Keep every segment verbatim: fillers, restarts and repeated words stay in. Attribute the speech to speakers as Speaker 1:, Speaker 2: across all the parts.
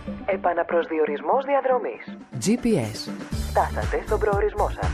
Speaker 1: Επαναπροσδιορισμός διαδρομής. τζι πι ες. Φτάσατε στον προορισμό σας.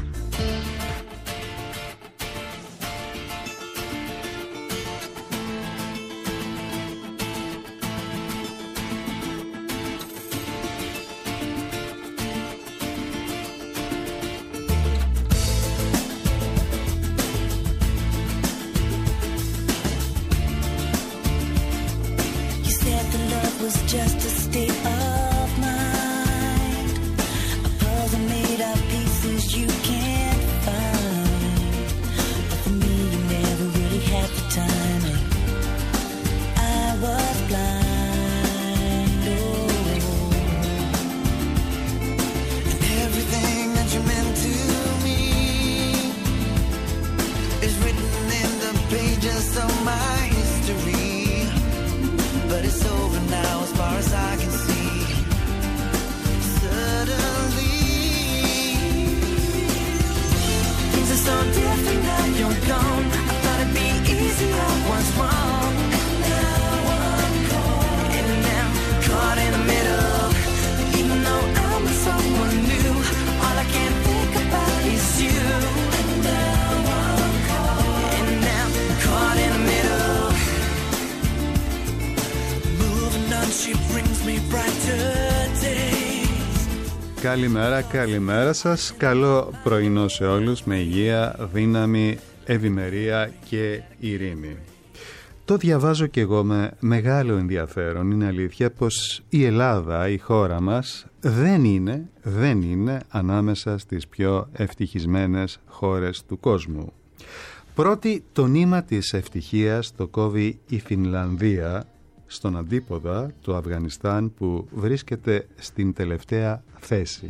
Speaker 2: Καλημέρα, καλημέρα σας. Καλό πρωινό σε όλους με υγεία, δύναμη, ευημερία και ειρήνη. Το διαβάζω και εγώ με μεγάλο ενδιαφέρον. Είναι αλήθεια πως η Ελλάδα, η χώρα μας, δεν είναι, δεν είναι ανάμεσα στις πιο ευτυχισμένες χώρες του κόσμου. Πρώτη το νήμα της ευτυχίας το κόβει η Φινλανδία, στον αντίποδα το Αφγανιστάν που βρίσκεται στην τελευταία θέση.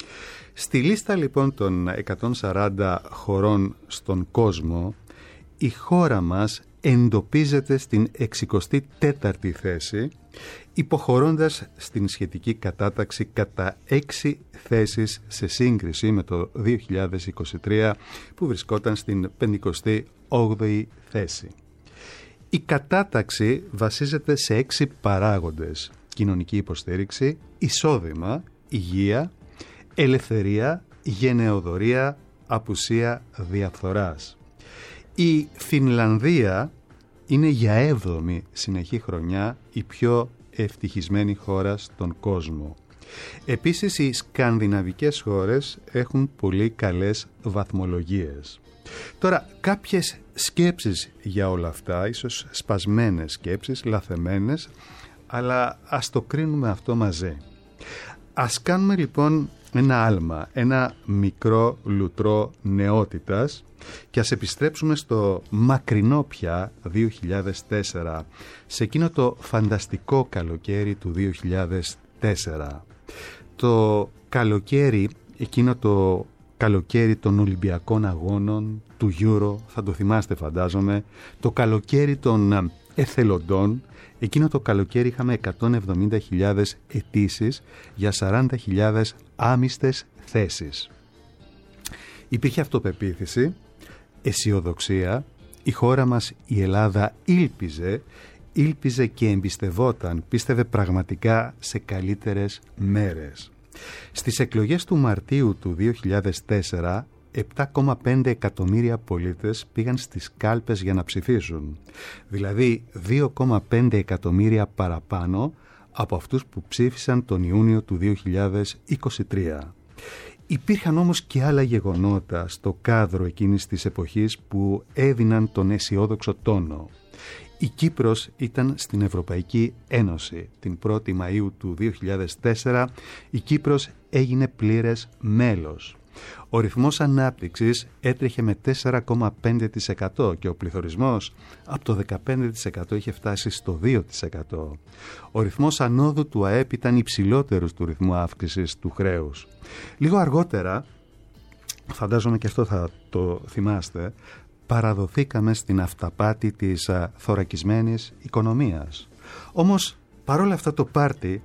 Speaker 2: Στη λίστα λοιπόν των εκατόν σαράντα χωρών στον κόσμο, η χώρα μας εντοπίζεται στην εξηκοστή τέταρτη θέση, υποχωρώντας στην σχετική κατάταξη κατά έξι θέσεις σε σύγκριση με το δύο χιλιάδες είκοσι τρία που βρισκόταν στην πενηκοστή όγδοη θέση. Η κατάταξη βασίζεται σε έξι παράγοντες: κοινωνική υποστήριξη, εισόδημα, υγεία, ελευθερία, γενεοδορία, απουσία διαφθοράς. Η Φινλανδία είναι για έβδομη συνεχή χρονιά η πιο ευτυχισμένη χώρα στον κόσμο. Επίσης, οι σκανδιναβικές χώρες έχουν πολύ καλές βαθμολογίες. Τώρα, κάποιες σκέψεις για όλα αυτά, ίσως σπασμένες σκέψεις, λαθεμένες, αλλά ας το κρίνουμε αυτό μαζί. Ας κάνουμε λοιπόν ένα άλμα, ένα μικρό λουτρό νεότητας και ας επιστρέψουμε στο μακρινό πια δύο χιλιάδες τέσσερα, σε εκείνο το φανταστικό καλοκαίρι του δύο χιλιάδες τέσσερα. Το καλοκαίρι, εκείνο το καλοκαίρι των Ολυμπιακών Αγώνων, του Euro, θα το θυμάστε φαντάζομαι, το καλοκαίρι των εθελοντών. Εκείνο το καλοκαίρι είχαμε εκατόν εβδομήντα χιλιάδες αιτήσεις για σαράντα χιλιάδες άμυστες θέσεις. Υπήρχε αυτοπεποίθηση, αισιοδοξία, η χώρα μας η Ελλάδα ήλπιζε, ήλπιζε και εμπιστευόταν, πίστευε πραγματικά σε καλύτερες μέρες. Στις εκλογές του Μαρτίου του δύο χιλιάδες τέσσερα, επτά κόμμα πέντε εκατομμύρια πολίτες πήγαν στις κάλπες για να ψηφίσουν, δηλαδή δύο κόμμα πέντε εκατομμύρια παραπάνω από αυτούς που ψήφισαν τον Ιούνιο του δύο χιλιάδες είκοσι τρία. Υπήρχαν όμως και άλλα γεγονότα στο κάδρο εκείνης της εποχής που έδιναν τον αισιόδοξο τόνο. Η Κύπρος ήταν στην Ευρωπαϊκή Ένωση. Την πρώτη Μαΐου του δύο χιλιάδες τέσσερα η Κύπρος έγινε πλήρες μέλος. Ο ρυθμός ανάπτυξης έτρεχε με τέσσερα κόμμα πέντε τοις εκατό και ο πληθωρισμός από το δεκαπέντε τοις εκατό είχε φτάσει στο δύο τοις εκατό. Ο ρυθμός ανόδου του ΑΕΠ ήταν υψηλότερος του ρυθμού αύξησης του χρέους. Λίγο αργότερα, φαντάζομαι και αυτό θα το θυμάστε, παραδοθήκαμε στην αυταπάτη της α, θωρακισμένης οικονομίας. Όμως παρόλα αυτά το πάρτι,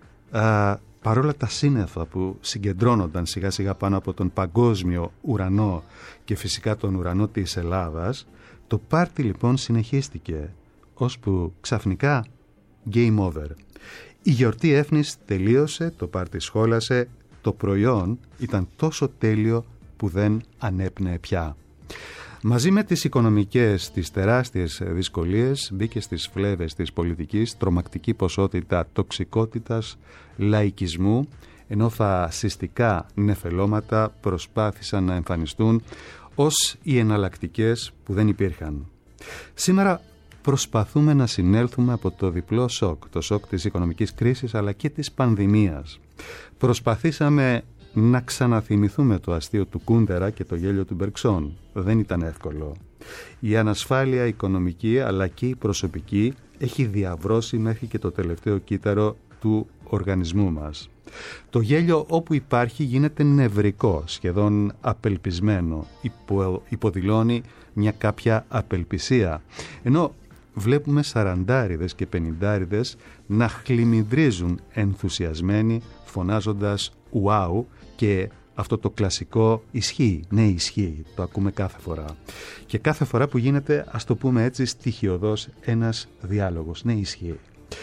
Speaker 2: α, παρόλα τα σύννεφα που συγκεντρώνονταν σιγά σιγά πάνω από τον παγκόσμιο ουρανό και φυσικά τον ουρανό της Ελλάδας, το πάρτι λοιπόν συνεχίστηκε, ώσπου ξαφνικά game over. Η γιορτή Έφνης τελείωσε, το πάρτι σχόλασε, το προϊόν ήταν τόσο τέλειο που δεν ανέπνεε πια. Μαζί με τις οικονομικές, τις τεράστιες δυσκολίες, μπήκε στις φλέβες της πολιτικής τρομακτική ποσότητα τοξικότητας, λαϊκισμού, ενώ φασιστικά νεφελώματα προσπάθησαν να εμφανιστούν ως οι εναλλακτικές που δεν υπήρχαν. Σήμερα προσπαθούμε να συνέλθουμε από το διπλό σοκ, το σοκ της οικονομικής κρίσης αλλά και της πανδημίας. Προσπαθήσαμε να ξαναθυμηθούμε το αστείο του Κούντερα και το γέλιο του Μπερξών. Δεν ήταν εύκολο. Η ανασφάλεια οικονομική αλλά και η προσωπική έχει διαβρώσει μέχρι και το τελευταίο κύτταρο του οργανισμού μας. Το γέλιο όπου υπάρχει γίνεται νευρικό, σχεδόν απελπισμένο, υπο, υποδηλώνει μια κάποια απελπισία. Ενώ βλέπουμε σαραντάριδες και πενηντάριδες να χλιμιδρίζουν ενθουσιασμένοι φωνάζοντας «Ουάου» και αυτό το κλασικό «Ισχύει, ναι ισχύει», το ακούμε κάθε φορά. Και κάθε φορά που γίνεται, ας το πούμε έτσι, στοιχειωδώς ένας διάλογος, «ναι ισχύει».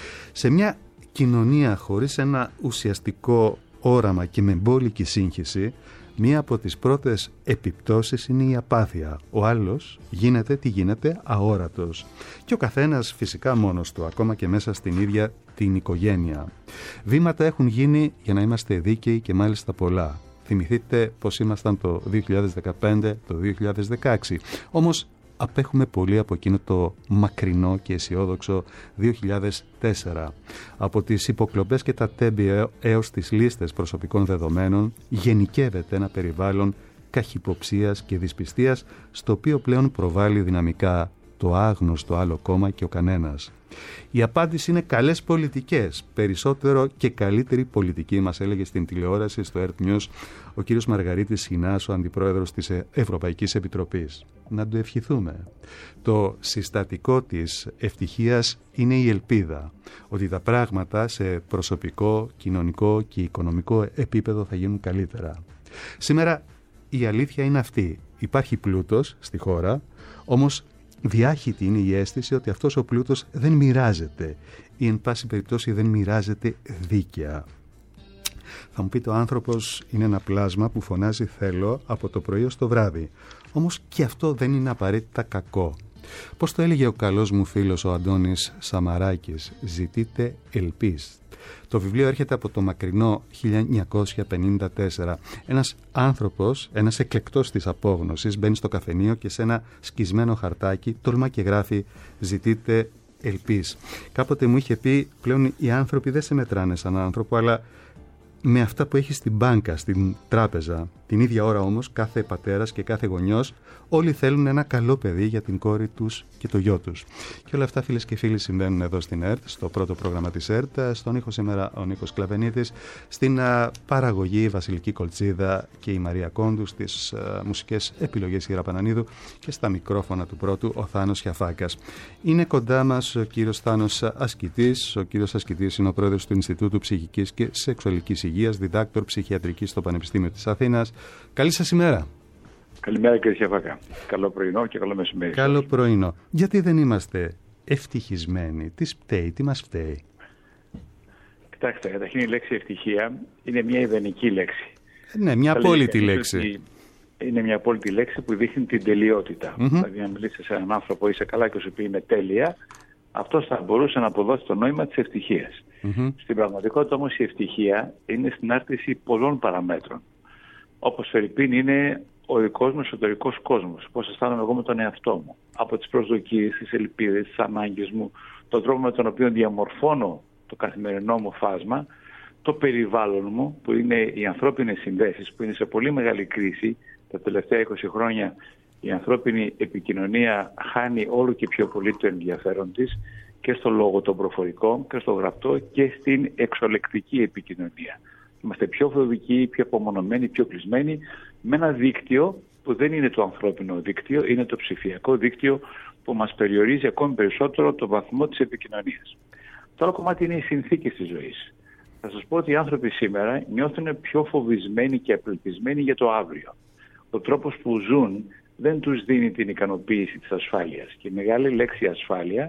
Speaker 2: Σε μια κοινωνία χωρίς ένα ουσιαστικό όραμα και με μπόλικη σύγχυση, μία από τις πρώτες επιπτώσεις είναι η απάθεια. Ο άλλος γίνεται τι γίνεται, αόρατος. Και ο καθένας φυσικά μόνος του, ακόμα και μέσα στην ίδια την οικογένεια. Βήματα έχουν γίνει για να είμαστε δίκαιοι και μάλιστα πολλά. Θυμηθείτε πως ήμασταν το δύο χιλιάδες δεκαπέντε, το δύο χιλιάδες δεκαέξι. Όμως απέχουμε πολύ από εκείνο το μακρινό και αισιόδοξο δύο χιλιάδες τέσσερα. Από τις υποκλοπές και τα τέμπη έως τις λίστες προσωπικών δεδομένων γενικεύεται ένα περιβάλλον καχυποψίας και δυσπιστίας, στο οποίο πλέον προβάλλει δυναμικά το άγνωστο άλλο κόμμα και ο κανένας. Η απάντηση είναι καλές πολιτικές, περισσότερο και καλύτερη πολιτική, μας έλεγε στην τηλεόραση στο Earth News ο κύριος Μαργαρίτης Σινάς, ο αντιπρόεδρος της Ευρωπαϊκής Επιτροπής. Να το ευχηθούμε. Το συστατικό της ευτυχίας είναι η ελπίδα ότι τα πράγματα σε προσωπικό, κοινωνικό και οικονομικό επίπεδο θα γίνουν καλύτερα. Σήμερα η αλήθεια είναι αυτή. Υπάρχει πλούτος στη χώρα, όμως διάχυτη είναι η αίσθηση ότι αυτός ο πλούτος δεν μοιράζεται ή εν πάση περιπτώσει δεν μοιράζεται δίκαια. Θα μου πείτε, ο άνθρωπος είναι ένα πλάσμα που φωνάζει θέλω από το πρωί ως το βράδυ. Όμως και αυτό δεν είναι απαραίτητα κακό. Πώς το έλεγε ο καλός μου φίλος ο Αντώνης Σαμαράκης, ζητείτε ελπίς. Το βιβλίο έρχεται από το μακρινό χίλια εννιακόσια πενήντα τέσσερα. Ένας άνθρωπος, ένας εκλεκτός της απόγνωσης, μπαίνει στο καφενείο και σε ένα σκισμένο χαρτάκι τολμά και γράφει «Ζητείτε ελπίς». Κάποτε μου είχε πει, πλέον οι άνθρωποι δεν σε μετράνε σαν άνθρωπο, αλλά με αυτά που έχει στην μπάνκα, στην τράπεζα. Την ίδια ώρα όμως κάθε πατέρας και κάθε γονιός όλοι θέλουν ένα καλό παιδί για την κόρη τους και το γιο τους. Και όλα αυτά, φίλες και φίλοι, συμβαίνουν εδώ στην ΕΡΤ, στο πρώτο πρόγραμμα της ΕΡΤ. Στον ήχο σήμερα ο Νίκος Κλαβενίδης, στην α, παραγωγή η Βασιλική Κολτσίδα και η Μαρία Κόντου, στις α, μουσικές επιλογές η Ιρα Πανανίδου και στα μικρόφωνα του πρώτου ο Θάνος Χιαφάκας. Είναι κοντά μας ο κύριος Θάνος Ασκητής. Ο κύριος Ασκητής είναι ο πρόεδρος του Ινστιτούτου Ψυχικής και Σεξουαλικής Υγείας, διδάκτορ ψυχιατρικής στο Πανεπιστήμιο της Αθήνας. Καλή σας ημέρα.
Speaker 3: Καλημέρα κύριε Χιαφάκα. Καλό πρωινό και καλό μεσημέρι.
Speaker 2: Καλό πρωινό. Γιατί δεν είμαστε ευτυχισμένοι, τι φταίει, τι μας φταίει?
Speaker 3: Κοιτάξτε, καταρχήν η λέξη ευτυχία είναι μια ιδανική λέξη.
Speaker 2: Ναι, μια απόλυτη λέξη.
Speaker 3: Είναι μια απόλυτη λέξη που δείχνει την τελειότητα. Mm-hmm. Δηλαδή, αν μιλήσει σε έναν άνθρωπο είσαι καλά και σου πει είμαι τέλεια, αυτός θα μπορούσε να αποδώσει το νόημα της ευτυχίας. Mm-hmm. Στην πραγματικότητα όμως η ευτυχία είναι συνάρτηση πολλών παραμέτρων. Όπως φερειπίν είναι ο δικός μου εσωτερικός κόσμος, πώς αισθάνομαι εγώ με τον εαυτό μου, από τις προσδοκίες, τις ελπίδες, τις ανάγκες μου, τον τρόπο με τον οποίο διαμορφώνω το καθημερινό μου φάσμα, το περιβάλλον μου, που είναι οι ανθρώπινες συνδέσεις, που είναι σε πολύ μεγάλη κρίση. Τα τελευταία είκοσι χρόνια η ανθρώπινη επικοινωνία χάνει όλο και πιο πολύ το ενδιαφέρον της και στο λόγο των προφορικών και στο γραπτό και στην εξολεκτική επικοινωνία. Είμαστε πιο φοβικοί, πιο απομονωμένοι, πιο κλεισμένοι με ένα δίκτυο που δεν είναι το ανθρώπινο δίκτυο, είναι το ψηφιακό δίκτυο που μας περιορίζει ακόμη περισσότερο το βαθμό της επικοινωνίας. Το άλλο κομμάτι είναι οι συνθήκες της ζωής. Θα σας πω ότι οι άνθρωποι σήμερα νιώθουν πιο φοβισμένοι και απελπισμένοι για το αύριο. Ο τρόπος που ζουν δεν τους δίνει την ικανοποίηση της ασφάλειας. Και η μεγάλη λέξη ασφάλεια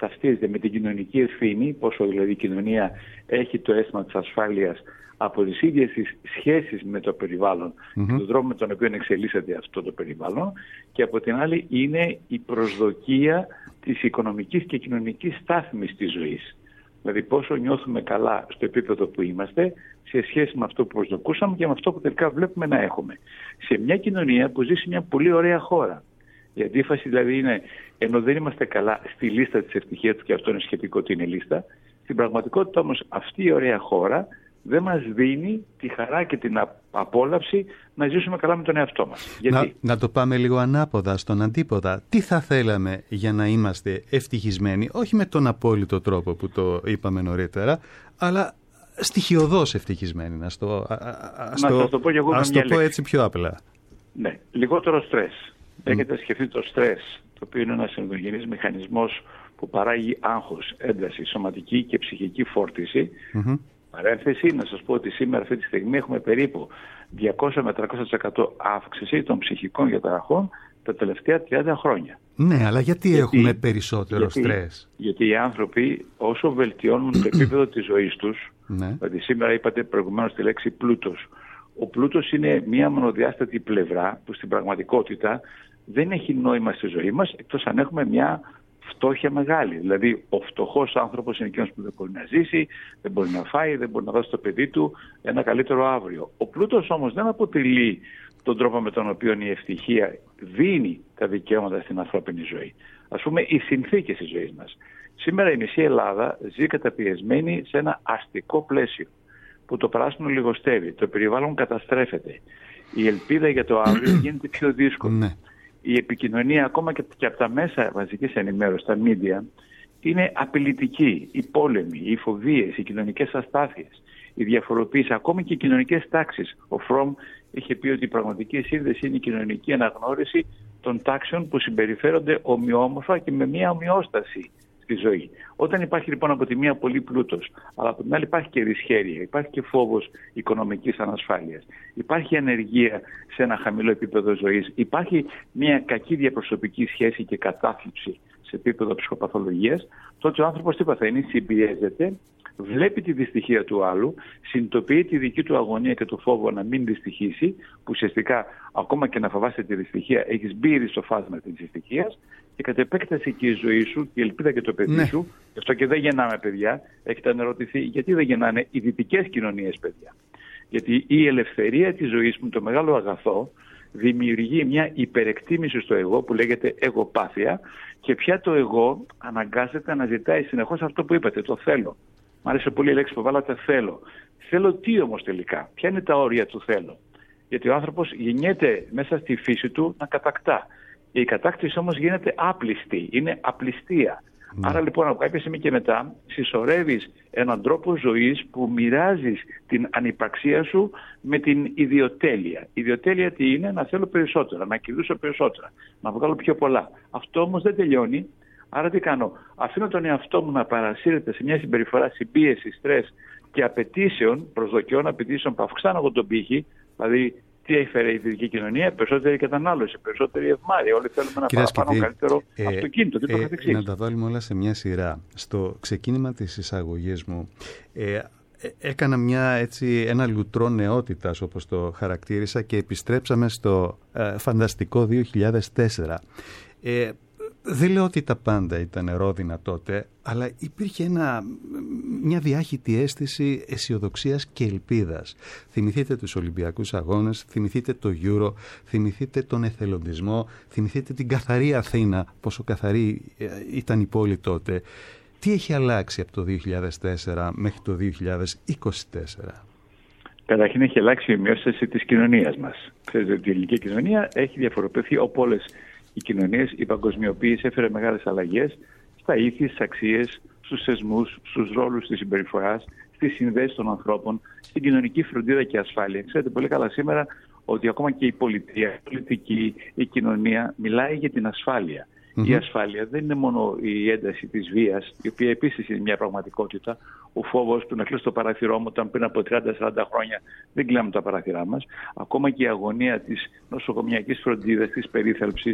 Speaker 3: ταυτίζεται με την κοινωνική ευθύνη, πόσο δηλαδή η κοινωνία έχει το αίσθημα της ασφάλειας από τις ίδιες τις σχέσεις με το περιβάλλον mm-hmm. και τον τρόπο με τον οποίο εξελίσσεται αυτό το περιβάλλον, και από την άλλη είναι η προσδοκία της οικονομικής και κοινωνικής στάθμης της ζωής. Δηλαδή πόσο νιώθουμε καλά στο επίπεδο που είμαστε σε σχέση με αυτό που προσδοκούσαμε και με αυτό που τελικά βλέπουμε να έχουμε. Σε μια κοινωνία που ζει σε μια πολύ ωραία χώρα. Η αντίφαση δηλαδή είναι, ενώ δεν είμαστε καλά στη λίστα της ευτυχίας, και αυτό είναι σχετικό ότι είναι λίστα, στην πραγματικότητα όμως αυτή η ωραία χώρα δεν μας δίνει τη χαρά και την απόλαυση να ζήσουμε καλά με τον εαυτό μας. Γιατί?
Speaker 2: Να, να το πάμε λίγο ανάποδα, στον αντίποδα. Τι θα θέλαμε για να είμαστε ευτυχισμένοι, όχι με τον απόλυτο τρόπο που το είπαμε νωρίτερα, αλλά στοιχειωδώς ευτυχισμένοι, να στο, α, α, ας
Speaker 3: να
Speaker 2: το,
Speaker 3: το πω, και εγώ
Speaker 2: ας το πω έτσι πιο απλά.
Speaker 3: Ναι, λιγότερο στρες. Mm. Έχετε σκεφτεί το στρες, το οποίο είναι ένας ενδογενής μηχανισμός που παράγει άγχος, ένταση, σωματική και ψυχική φόρτιση. Mm-hmm. Παρένθεση, να σας πω ότι σήμερα αυτή τη στιγμή έχουμε περίπου διακόσια με τριακόσια τοις εκατό αύξηση των ψυχικών διαταραχών τα τελευταία τριάντα χρόνια.
Speaker 2: Ναι, αλλά γιατί, γιατί έχουμε περισσότερο
Speaker 3: γιατί,
Speaker 2: στρες?
Speaker 3: Γιατί οι άνθρωποι όσο βελτιώνουν το επίπεδο της ζωής τους, ναι. δηλαδή σήμερα είπατε προηγουμένως τη λέξη πλούτος. Ο πλούτος είναι μια μονοδιάστατη πλευρά που στην πραγματικότητα δεν έχει νόημα στη ζωή μας, εκτός αν έχουμε μια φτώχεια μεγάλη. Δηλαδή, ο φτωχός άνθρωπος είναι εκείνος που δεν μπορεί να ζήσει, δεν μπορεί να φάει, δεν μπορεί να δώσει στο παιδί του ένα καλύτερο αύριο. Ο πλούτος όμως δεν αποτελεί τον τρόπο με τον οποίο η ευτυχία δίνει τα δικαιώματα στην ανθρώπινη ζωή. Ας πούμε, οι συνθήκες της ζωής μας. Σήμερα η μισή Ελλάδα ζει καταπιεσμένη σε ένα αστικό πλαίσιο, που το πράσινο λιγοστεύει, το περιβάλλον καταστρέφεται. Η ελπίδα για το αύριο γίνεται πιο δύσκολη. Η επικοινωνία ακόμα και, και από τα μέσα μαζικής ενημέρωσης, τα media, είναι απειλητική. Οι πόλεμοι, οι φοβίες, οι κοινωνικές αστάθειες, η διαφοροποίηση, ακόμη και οι κοινωνικές τάξεις. Ο Φρόμ είχε πει ότι η πραγματική σύνδεση είναι η κοινωνική αναγνώριση των τάξεων που συμπεριφέρονται ομοιόμορφα και με μια ομοιόσταση στη ζωή. Όταν υπάρχει λοιπόν από τη μία πολύ πλούτος, αλλά από την άλλη υπάρχει και δυσχέρεια, υπάρχει και φόβος οικονομικής ανασφάλειας, υπάρχει ανεργία σε ένα χαμηλό επίπεδο ζωής, υπάρχει μια κακή διαπροσωπική σχέση και κατάθλιψη σε επίπεδο ψυχοπαθολογίας, τότε ο άνθρωπος τι παθαίνει? Συμπιέζεται, βλέπει τη δυστυχία του άλλου, συνειδητοποιεί τη δική του αγωνία και το φόβο να μην δυστυχήσει, που ουσιαστικά ακόμα και να φοβάσαι τη δυστυχία έχεις μπει ήδη στο φάσμα της δυστυχίας, και κατ' επέκταση και η ζωή σου και η ελπίδα και το παιδί ναι. σου. Γι' αυτό και δεν γεννάμε παιδιά. Έχετε αναρωτηθεί γιατί δεν γεννάνε οι δυτικές κοινωνίες παιδιά? Γιατί η ελευθερία της ζωής μου, το μεγάλο αγαθό, δημιουργεί μια υπερεκτίμηση στο εγώ που λέγεται εγωπάθεια, και πια το εγώ αναγκάζεται να ζητάει συνεχώς αυτό που είπατε, το θέλω. Μ' άρεσε πολύ η λέξη που βάλατε, θέλω. Θέλω τι όμως τελικά? Ποια είναι τα όρια του θέλω? Γιατί ο άνθρωπος γεννιέται μέσα στη φύση του να κατακτά. Η κατάκτηση όμως γίνεται άπλιστη, είναι απληστία. Mm. Άρα λοιπόν από κάποια στιγμή και μετά συσσωρεύεις έναν τρόπο ζωής που μοιράζεις την ανυπαρξία σου με την ιδιοτέλεια. Η ιδιοτέλεια τι είναι? Να θέλω περισσότερα, να κερδίσω περισσότερα, να βγάλω πιο πολλά. Αυτό όμως δεν τελειώνει. Άρα τι κάνω? Αφήνω τον εαυτό μου να παρασύρεται σε μια συμπεριφορά συμπίεση, στρες και απαιτήσεων, προσδοκιών, απαιτήσεων που αυξάνουν τον πύχη. Δηλαδή, τι έφερε η δυτική κοινωνία? Περισσότερη κατανάλωση, περισσότερη ευμάρεια. Όλοι θέλουμε ένα παραπάνω καλύτερο ε, αυτοκίνητο και το ε, καθεξής.
Speaker 2: Να τα βάλουμε όλα σε μια σειρά. Στο ξεκίνημα της εισαγωγής μου ε, ε, έκανα μια, έτσι, ένα λουτρό νεότητας, όπως το χαρακτήρισα, και επιστρέψαμε στο ε, φανταστικό δύο χιλιάδες τέσσερα. Ε, Δεν λέω ότι τα πάντα ήταν ρόδινα τότε, αλλά υπήρχε ένα, μια διάχυτη αίσθηση αισιοδοξίας και ελπίδας. Θυμηθείτε τους Ολυμπιακούς Αγώνες, θυμηθείτε το Euro, θυμηθείτε τον εθελοντισμό, θυμηθείτε την καθαρή Αθήνα, πόσο καθαρή ήταν η πόλη τότε. Τι έχει αλλάξει από το δύο χιλιάδες τέσσερα μέχρι το δύο χιλιάδες είκοσι τέσσερα?
Speaker 3: Καταρχήν έχει αλλάξει η ομοιόσταση της κοινωνίας μας. Ξέρετε ότι η ελληνική κοινωνία έχει διαφοροποιηθεί από όλες οι κοινωνίες. Η παγκοσμιοποίηση έφερε μεγάλες αλλαγές στα ήθη, στις αξίες, στους θεσμούς, στους ρόλους της συμπεριφοράς, στις συνδέσεις των ανθρώπων, στην κοινωνική φροντίδα και ασφάλεια. Ξέρετε πολύ καλά σήμερα ότι ακόμα και η πολιτεία, η πολιτική, η κοινωνία μιλάει για την ασφάλεια. Mm-hmm. Η ασφάλεια δεν είναι μόνο η ένταση της βίας, η οποία επίσης είναι μια πραγματικότητα. Ο φόβος του να κλείσω το παράθυρό μου, όταν πριν από τριάντα σαράντα χρόνια δεν κλείναμε τα παράθυρά μας. Ακόμα και η αγωνία της νοσοκομιακής φροντίδας, της περίθαλψης,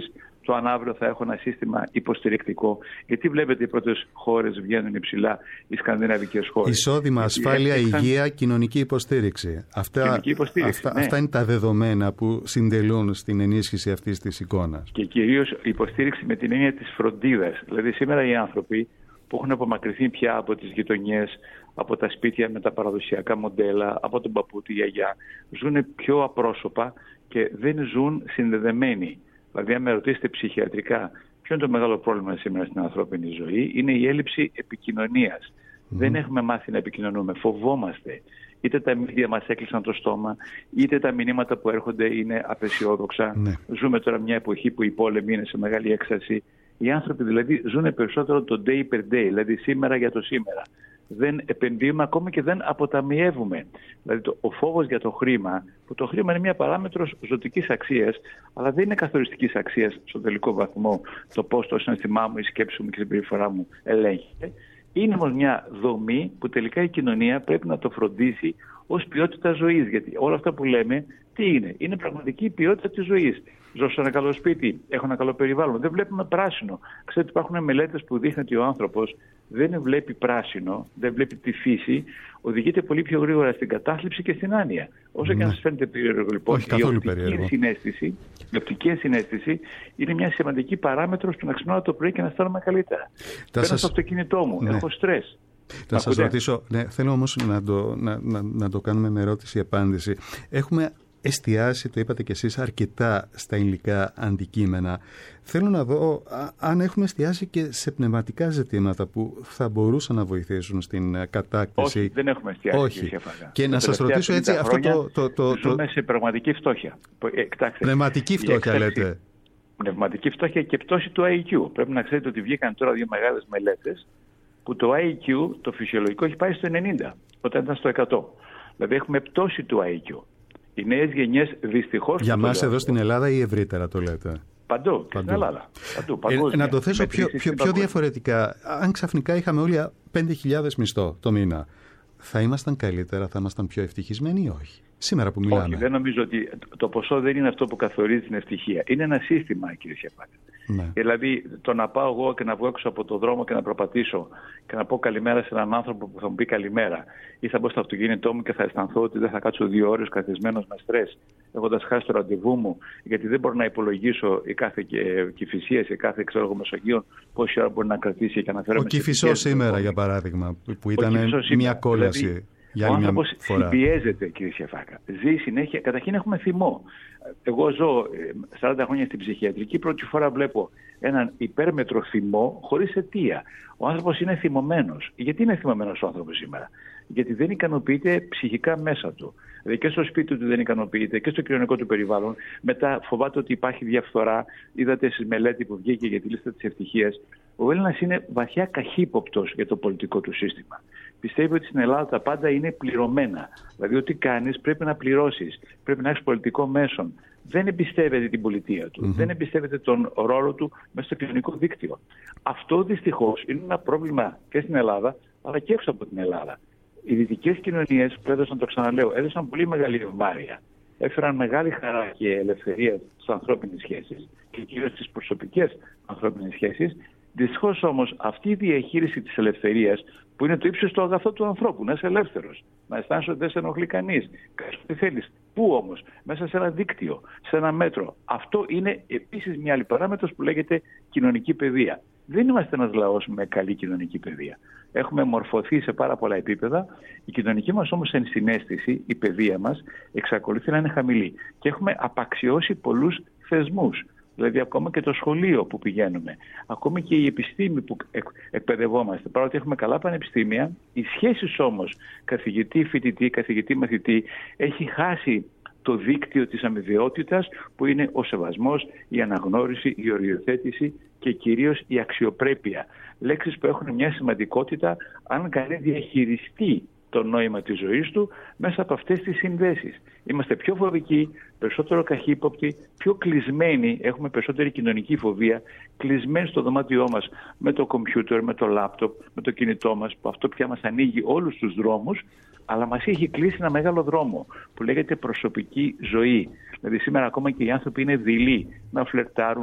Speaker 3: το αν αύριο θα έχω ένα σύστημα υποστηρικτικό. Γιατί βλέπετε οι πρώτες χώρες βγαίνουν υψηλά, οι σκανδιναβικές χώρες.
Speaker 2: Εισόδημα, ασφάλεια, Έχαν... υγεία, κοινωνική υποστήριξη. Αυτά,
Speaker 3: κοινωνική υποστήριξη
Speaker 2: αυτά,
Speaker 3: ναι.
Speaker 2: αυτά είναι τα δεδομένα που συντελούν στην ενίσχυση αυτής της εικόνας.
Speaker 3: Και κυρίως υποστήριξη με την έννοια της φροντίδας. Δηλαδή σήμερα οι άνθρωποι που έχουν απομακρυνθεί πια από τις γειτονιές, από τα σπίτια με τα παραδοσιακά μοντέλα, από τον παππού, τη γιαγιά, ζουν πιο απρόσωπα και δεν ζουν συνδεδεμένοι. Δηλαδή, αν με ρωτήσετε ψυχιατρικά, ποιο είναι το μεγάλο πρόβλημα σήμερα στην ανθρώπινη ζωή, είναι η έλλειψη επικοινωνίας. Mm. Δεν έχουμε μάθει να επικοινωνούμε, φοβόμαστε. Είτε τα μύδια μας έκλεισαν το στόμα, είτε τα μηνύματα που έρχονται είναι απεσιόδοξα. Mm. Ζούμε τώρα μια εποχή που οι πόλεμοι είναι σε μεγάλη έξαρση. Οι άνθρωποι δηλαδή ζουν περισσότερο το day per day, δηλαδή σήμερα για το σήμερα. Δεν επενδύουμε ακόμα και δεν αποταμιεύουμε. Δηλαδή το, ο φόβος για το χρήμα, που το χρήμα είναι μια παράμετρος ζωτικής αξίας, αλλά δεν είναι καθοριστικής αξίας στον τελικό βαθμό το πώς το συναισθημά μου, η σκέψη μου και η συμπεριφορά μου ελέγχεται. Είναι όμως μια δομή που τελικά η κοινωνία πρέπει να το φροντίσει ως ποιότητα ζωής. Γιατί όλα αυτά που λέμε, τι είναι? Είναι πραγματική ποιότητα της ζωής. Ζω σε ένα καλό σπίτι, έχω ένα καλό περιβάλλον. Δεν βλέπουμε πράσινο. Ξέρετε, υπάρχουν μελέτες που δείχνουν ότι ο άνθρωπος δεν βλέπει πράσινο, δεν βλέπει τη φύση, οδηγείται πολύ πιο γρήγορα στην κατάθλιψη και στην άνοια. Όσο ναι. και αν σας φαίνεται περίεργο, λοιπόν,
Speaker 2: όχι,
Speaker 3: η, οπτική
Speaker 2: περίεργο.
Speaker 3: Συναίσθηση, η οπτική συναίσθηση είναι μια σημαντική παράμετρος που να ξυπνάω το πρωί και να αισθάνομαι καλύτερα. Παίρνω σας... στο αυτοκίνητό μου, ναι. έχω στρες.
Speaker 2: Θα σας ρωτήσω, ναι, θέλω όμως να το, να, να, να το κάνουμε με ερώτηση-απάντηση. Έχουμε εστιάσει, το είπατε κι εσείς, αρκετά στα υλικά αντικείμενα. Θέλω να δω α, αν έχουμε εστιάσει και σε πνευματικά ζητήματα που θα μπορούσαν να βοηθήσουν στην κατάκτηση.
Speaker 3: Όχι, δεν έχουμε εστιάσει.
Speaker 2: Όχι. Και να σας ρωτήσω έτσι αυτό το... το, το, το...
Speaker 3: Ζούμε σε πραγματική φτώχεια. Εκτάξτε,
Speaker 2: πνευματική φτώχεια εκτάξη, λέτε.
Speaker 3: Πνευματική φτώχεια και πτώση του άι κιου. Πρέπει να ξέρετε ότι βγήκαν τώρα δύο μεγάλες μελέτες που το άι κιου, το φυσιολογικό, έχει πάει στο ενενήντα, όταν ήταν στο εκατό. Δηλαδή έχουμε πτώση του άι κιου. Οι νέες γενιές δυστυχώς...
Speaker 2: Για μας εδώ στην Ελλάδα ή ευρύτερα το λέτε?
Speaker 3: Παντού, και στην Ελλάδα. Παντού,
Speaker 2: ε, να το θέσω πιο, πιο, πιο διαφορετικά. Αν ξαφνικά είχαμε όλοι πέντε χιλιάδες μισθό το μήνα, θα ήμασταν καλύτερα, θα ήμασταν πιο ευτυχισμένοι ή όχι? Σήμερα που μιλάμε.
Speaker 3: Όχι, δεν νομίζω ότι το ποσό δεν είναι αυτό που καθορίζει την ευτυχία. Είναι ένα σύστημα, κύριε Σιαπάκα. Ναι. Δηλαδή, το να πάω εγώ και να βγω έξω από το δρόμο και να προπατήσω και να πω καλημέρα σε έναν άνθρωπο που θα μου πει καλημέρα, ή θα μπω στο αυτοκίνητό μου και θα αισθανθώ ότι δεν θα κάτσω δύο ώρες καθισμένος με στρες, έχοντας χάσει το ραντεβού μου, γιατί δεν μπορώ να υπολογίσω η κάθε Κηφισίας, η κάθε ξέρω, Μεσογείων, πόση ώρα μπορεί να κρατήσει και να φέρω.
Speaker 2: Ο Κηφισός σήμερα, για παράδειγμα, που ήταν μια κόλαση. Δηλαδή,
Speaker 3: ο άνθρωπος συμπιέζεται, κύριε Σιαφάκα. Ζει συνέχεια. Καταρχήν έχουμε θυμό. Εγώ ζω σαράντα χρόνια στην ψυχιατρική. Πρώτη φορά βλέπω έναν υπέρμετρο θυμό χωρίς αιτία. Ο άνθρωπος είναι θυμωμένος. Γιατί είναι θυμωμένος ο άνθρωπος σήμερα? Γιατί δεν ικανοποιείται ψυχικά μέσα του. Δηλαδή και στο σπίτι του δεν ικανοποιείται και στο κοινωνικό του περιβάλλον. Μετά φοβάται ότι υπάρχει διαφθορά. Είδατε στη μελέτη που βγήκε για τη λίστα της ευτυχίας. Ο Έλληνας είναι βαθιά καχύποπτος για το πολιτικό του σύστημα. Πιστεύει ότι στην Ελλάδα τα πάντα είναι πληρωμένα. Δηλαδή, ό,τι κάνεις πρέπει να πληρώσεις. Πρέπει να έχεις πολιτικό μέσον. Δεν εμπιστεύεται την πολιτεία του. Mm-hmm. Δεν εμπιστεύεται τον ρόλο του μέσα στο κοινωνικό δίκτυο. Αυτό δυστυχώς είναι ένα πρόβλημα και στην Ελλάδα, αλλά και έξω από την Ελλάδα. Οι δυτικές κοινωνίες που έδωσαν, το ξαναλέω, έδωσαν πολύ μεγάλη ευμάρεια. Έφεραν μεγάλη χαρά και ελευθερία στις ανθρώπινες σχέσεις και κυρίως στις προσωπικές ανθρώπινες σχέσεις. Δυστυχώς όμως αυτή η διαχείριση της ελευθερίας, που είναι το ύψιστο αγαθό του ανθρώπου, να είσαι ελεύθερος, να αισθάνεσαι ότι δεν σε ενοχλεί κανείς, κάνεις ό,τι θέλεις. Πού όμως? Μέσα σε ένα δίκτυο, σε ένα μέτρο. Αυτό είναι επίσης μια άλλη παράμετρος που λέγεται κοινωνική παιδεία. Δεν είμαστε ένας λαός με καλή κοινωνική παιδεία. Έχουμε μορφωθεί σε πάρα πολλά επίπεδα. Η κοινωνική μας όμως ενσυναίσθηση, η παιδεία μας, εξακολουθεί να είναι χαμηλή. Και έχουμε απαξιώσει πολλούς θεσμούς. Δηλαδή ακόμα και το σχολείο που πηγαίνουμε, ακόμη και η επιστήμη που εκπαιδευόμαστε. Παρότι έχουμε καλά πανεπιστήμια, οι σχέσεις όμως καθηγητή-φοιτητή, καθηγητή-μαθητή έχει χάσει το δίκτυο της αμοιβαιότητας που είναι ο σεβασμός, η αναγνώριση, η οριοθέτηση και κυρίως η αξιοπρέπεια. Λέξεις που έχουν μια σημαντικότητα αν κανείς διαχειριστεί το νόημα της ζωής του μέσα από αυτές τις συνδέσεις. Είμαστε πιο φοβικοί, περισσότερο καχύποπτοι, πιο κλεισμένοι, έχουμε περισσότερη κοινωνική φοβία, κλεισμένοι στο δωμάτιό μας με το κομπιούτερ, με το λάπτοπ, με το κινητό μας, που αυτό πια μας ανοίγει όλους τους δρόμους, αλλά μας έχει κλείσει ένα μεγάλο δρόμο που λέγεται προσωπική ζωή. Δηλαδή σήμερα ακόμα και οι άνθρωποι είναι δειλοί να φλερτάρουν,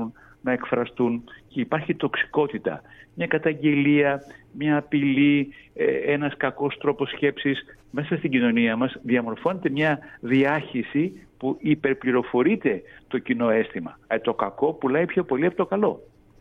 Speaker 3: να εκφραστούν και υπάρχει τοξικότητα. Μια καταγγελία, μια απειλή, ένας κακός τρόπος σκέψης. Μέσα στην κοινωνία μας διαμορφώνεται μια διάχυση που υπερπληροφορείται το κοινό αίσθημα. Το κακό πουλάει πιο πολύ από το καλό.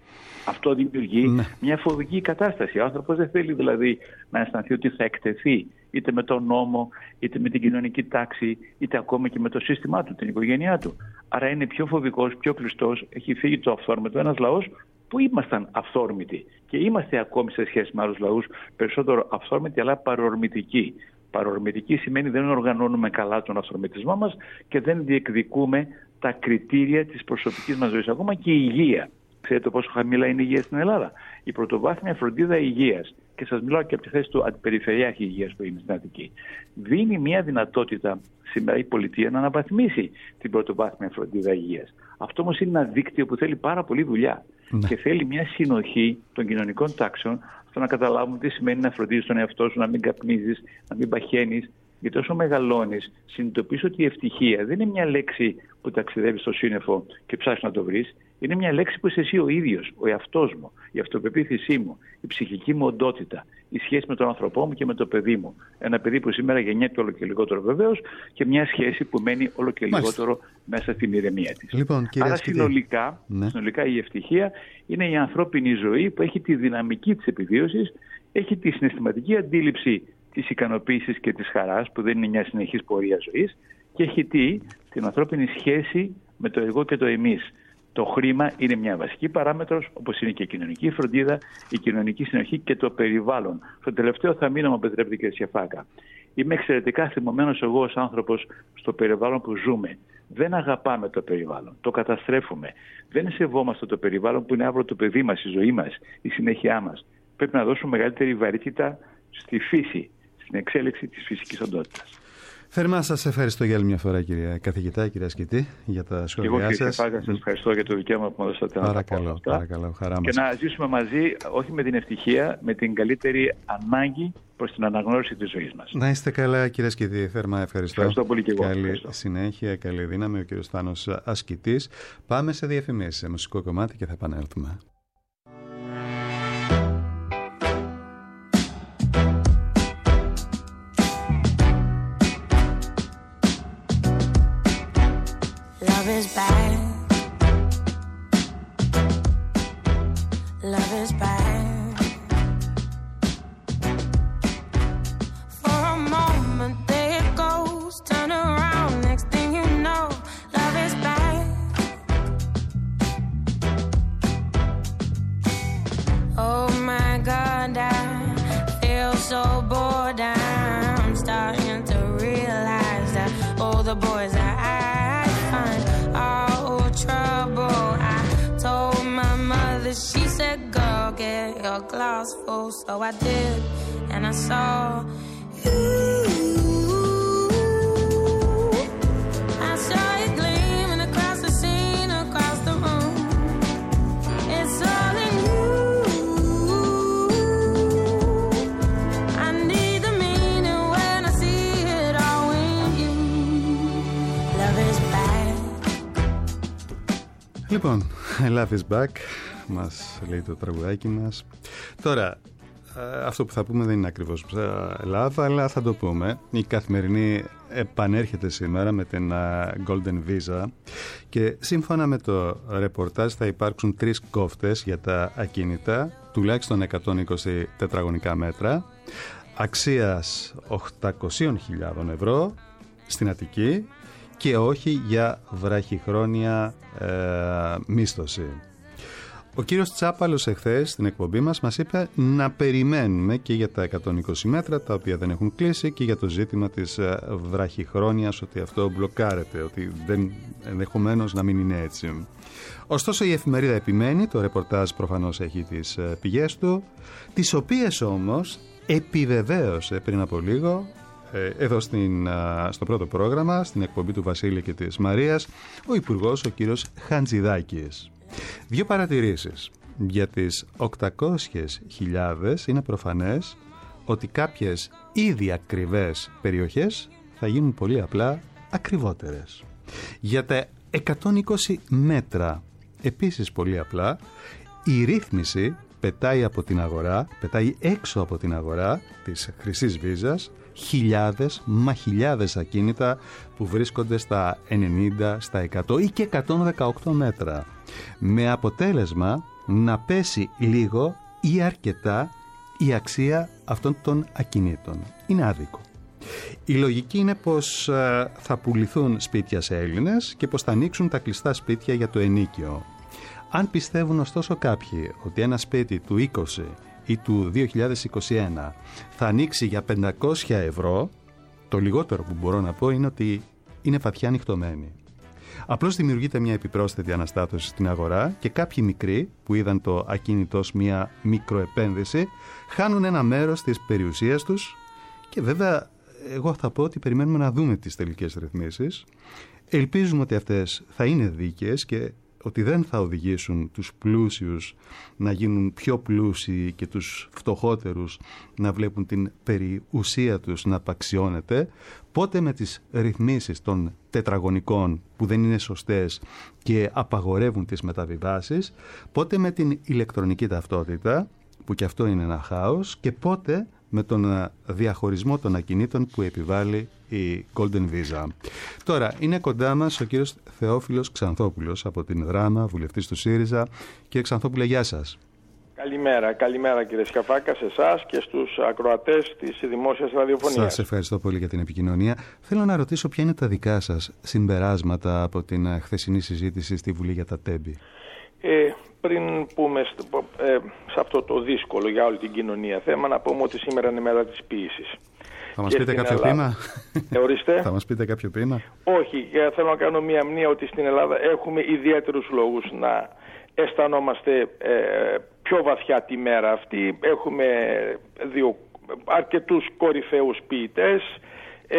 Speaker 3: Αυτό δημιουργεί ναι. μια φοβική κατάσταση. Ο άνθρωπος δεν θέλει δηλαδή να αισθανθεί ότι θα εκτεθεί είτε με τον νόμο, είτε με την κοινωνική τάξη, είτε ακόμα και με το σύστημά του, την οικογένειά του. Άρα είναι πιο φοβικός, πιο κλειστός, έχει φύγει το αυθόρμητο. Ένας λαός που ήμασταν αυθόρμητοι και είμαστε ακόμη σε σχέση με άλλους λαούς περισσότερο αυθόρμητοι αλλά παρορμητικοί. Παρορμητική σημαίνει δεν οργανώνουμε καλά τον αυθορμητισμό μας και δεν διεκδικούμε τα κριτήρια της προσωπικής μας ζωής. Ακόμα και η υγεία. Ξέρετε πόσο χαμηλά είναι η υγεία στην Ελλάδα? Η πρωτοβάθμια φροντίδα υγείας, και σας μιλάω και από τη θέση του αντιπεριφερειάρχη υγείας που είναι στην Αττική, δίνει μια δυνατότητα σήμερα η πολιτεία να αναβαθμίσει την πρωτοβάθμια φροντίδα υγείας. Αυτό όμως είναι ένα δίκτυο που θέλει πάρα πολύ δουλειά ναι. και θέλει μια συνοχή των κοινωνικών τάξεων στο να καταλάβουν τι σημαίνει να φροντίζεις τον εαυτό σου, να μην καπνίζεις, να μην παχαίνεις. Γιατί όσο μεγαλώνεις, συνειδητοποιείς ότι η ευτυχία δεν είναι μια λέξη που ταξιδεύεις στο σύννεφο και ψάχνεις να το βρεις. Είναι μια λέξη που είσαι εσύ ο ίδιος, ο εαυτός μου, η αυτοπεποίθησή μου, η ψυχική μου οντότητα, η σχέση με τον άνθρωπό μου και με το παιδί μου. Ένα παιδί που σήμερα γεννιέται όλο και λιγότερο βεβαίως και μια σχέση που μένει όλο και λιγότερο Μάλιστα. μέσα στην ηρεμία της.
Speaker 2: Λοιπόν,
Speaker 3: Άρα συνολικά, ναι. συνολικά η ευτυχία είναι η ανθρώπινη ζωή που έχει τη δυναμική της επιβίωσης, έχει τη συναισθηματική αντίληψη της ικανοποίησης και της χαράς που δεν είναι μια συνεχής πορεία ζωής και έχει τι, την ανθρώπινη σχέση με το εγώ και το εμείς. Το χρήμα είναι μια βασική παράμετρος, όπως είναι και η κοινωνική φροντίδα, η κοινωνική συνοχή και το περιβάλλον. Στο τελευταίο θα μείνω, μου επιτρέπετε κύριε Σιαφάκα. Είμαι εξαιρετικά θυμωμένος εγώ ως άνθρωπος στο περιβάλλον που ζούμε. Δεν αγαπάμε το περιβάλλον, το καταστρέφουμε. Δεν σεβόμαστε το περιβάλλον που είναι αύριο το παιδί μας, η ζωή μας, η συνέχειά μας. Πρέπει να δώσουμε μεγαλύτερη βαρύτητα στη φύση, στην εξέλιξη της φυσικής οντότητας.
Speaker 2: Θερμά σας ευχαριστώ για άλλη μια φορά, κυρία καθηγητά, κυρία Ασκητή, για τα σχόλιά σας.
Speaker 3: Εγώ, κύριε Σιαφάκα, σας ευχαριστώ για το δικαίωμα που μου δώσατε να
Speaker 2: Παρακαλώ, παρακαλώ, χαρά μας.
Speaker 3: Και να ζήσουμε μαζί, όχι με την ευτυχία, με την καλύτερη ανάγκη προς την αναγνώριση της ζωής μας.
Speaker 2: Να είστε καλά, κύριε Ασκητή, θερμά ευχαριστώ.
Speaker 3: Ευχαριστώ πολύ και εγώ.
Speaker 2: Καλή
Speaker 3: ευχαριστώ.
Speaker 2: συνέχεια, καλή δύναμη, ο κύριος Θάνος Ασκητής. Πάμε σε διαφημίσεις, σε μουσικό κομμάτι και θα επανέλθουμε.
Speaker 4: Love is bad. Love is bad. For a moment there it goes, turn around, next thing you know, love is bad. Oh my God, I feel so bored, I'm starting to realize that all the boys that I she said, girl, get your glass full. So I did, and I saw you. I saw it gleaming across the scene, across the room. It's all in you. I need the meaning when I see it all in you. Love is back.
Speaker 2: Λοιπόν, Love is back. Μας λέει το τραγουδάκι μας. Τώρα, αυτό που θα πούμε δεν είναι ακριβώς Ελλάδα, αλλά θα το πούμε. Η Καθημερινή επανέρχεται σήμερα με την Golden Visa και σύμφωνα με το ρεπορτάζ θα υπάρξουν τρεις κόφτες για τα ακίνητα, τουλάχιστον εκατόν είκοσι τετραγωνικά μέτρα, αξίας οκτακόσιες χιλιάδες ευρώ στην Αττική και όχι για βραχυχρόνια ε, μίσθωση. Ο κύριος Τσάπαλος εχθές στην εκπομπή μας μας είπε να περιμένουμε και για τα εκατόν είκοσι μέτρα τα οποία δεν έχουν κλείσει και για το ζήτημα της βραχυχρόνιας, ότι αυτό μπλοκάρεται, ότι δεν, ενδεχομένως να μην είναι έτσι. Ωστόσο η εφημερίδα επιμένει, το ρεπορτάζ προφανώς έχει τις πηγές του, τις οποίες όμως επιβεβαίωσε πριν από λίγο εδώ στην, στο πρώτο πρόγραμμα, στην εκπομπή του Βασίλη και της Μαρίας, ο Υπουργός, ο κύριος Χαντζηδάκης. Δύο παρατηρήσεις. Για τις οκτακόσιες χιλιάδες είναι προφανές ότι κάποιες ήδη ακριβές περιοχές θα γίνουν πολύ απλά ακριβότερες. Για τα εκατόν είκοσι μέτρα επίσης πολύ απλά. Η ρύθμιση πετάει από την αγορά, πετάει έξω από την αγορά της χρυσής βίζας χιλιάδες μα χιλιάδες ακίνητα που βρίσκονται στα ενενήντα, στα εκατό ή και εκατόν δεκαοκτώ μέτρα, με αποτέλεσμα να πέσει λίγο ή αρκετά η αξία αυτών των ακινήτων. Είναι άδικο. Η λογική είναι πως ε, θα πουληθούν σπίτια σε Έλληνες και πως θα ανοίξουν τα κλειστά σπίτια για το ενοίκιο. Αν πιστεύουν ωστόσο κάποιοι ότι ένα σπίτι του είκοσι ή του δύο χιλιάδες είκοσι ένα θα ανοίξει για πεντακόσια ευρώ, το λιγότερο που μπορώ να πω είναι ότι είναι βαθιά ανοιχτωμένοι. Απλώς δημιουργείται μια επιπρόσθετη αναστάτωση στην αγορά και κάποιοι μικροί που είδαν το ακίνητο ως μια μικροεπένδυση χάνουν ένα μέρος της περιουσίας τους και βέβαια εγώ θα πω ότι περιμένουμε να δούμε τις τελικές ρυθμίσεις. Ελπίζουμε ότι αυτές θα είναι δίκαιες και ότι δεν θα οδηγήσουν τους πλούσιους να γίνουν πιο πλούσιοι και τους φτωχότερους να βλέπουν την περιουσία τους να απαξιώνεται, πότε με τις ρυθμίσεις των τετραγωνικών που δεν είναι σωστές και απαγορεύουν τις μεταβιβάσεις, πότε με την ηλεκτρονική ταυτότητα που και αυτό είναι ένα χάος και πότε με τον διαχωρισμό των ακινήτων που επιβάλλει η Golden Visa. Τώρα, είναι κοντά μας ο κύριος Θεόφιλος Ξανθόπουλος από την Δράμα, βουλευτής του ΣΥΡΙΖΑ. Κύριε Ξανθόπουλε, γεια σας.
Speaker 5: Καλημέρα, καλημέρα κύριε Σκαφάκα, σε εσάς και στους ακροατές της δημόσιας ραδιοφωνίας.
Speaker 2: Σας ευχαριστώ πολύ για την επικοινωνία. Θέλω να ρωτήσω ποια είναι τα δικά σας συμπεράσματα από την χθεσινή συζήτηση στη Βουλή για τα Τέμπη.
Speaker 5: Ε, πριν πούμε ε, σε αυτό το δύσκολο για όλη την κοινωνία θέμα, να πούμε ότι σήμερα είναι μέρα της ποίησης.
Speaker 2: Θα μας πείτε κάποιο ποίημα?
Speaker 5: Ε, ορίστε.
Speaker 2: Θα μας πείτε κάποιο ποίημα?
Speaker 5: Όχι, θέλω να κάνω μια μνήμα ότι στην Ελλάδα έχουμε ιδιαίτερους λόγους να αισθανόμαστε ε, πιο βαθιά τη μέρα αυτή. Έχουμε δύο, αρκετούς κορυφαίους ποιητές. Ε,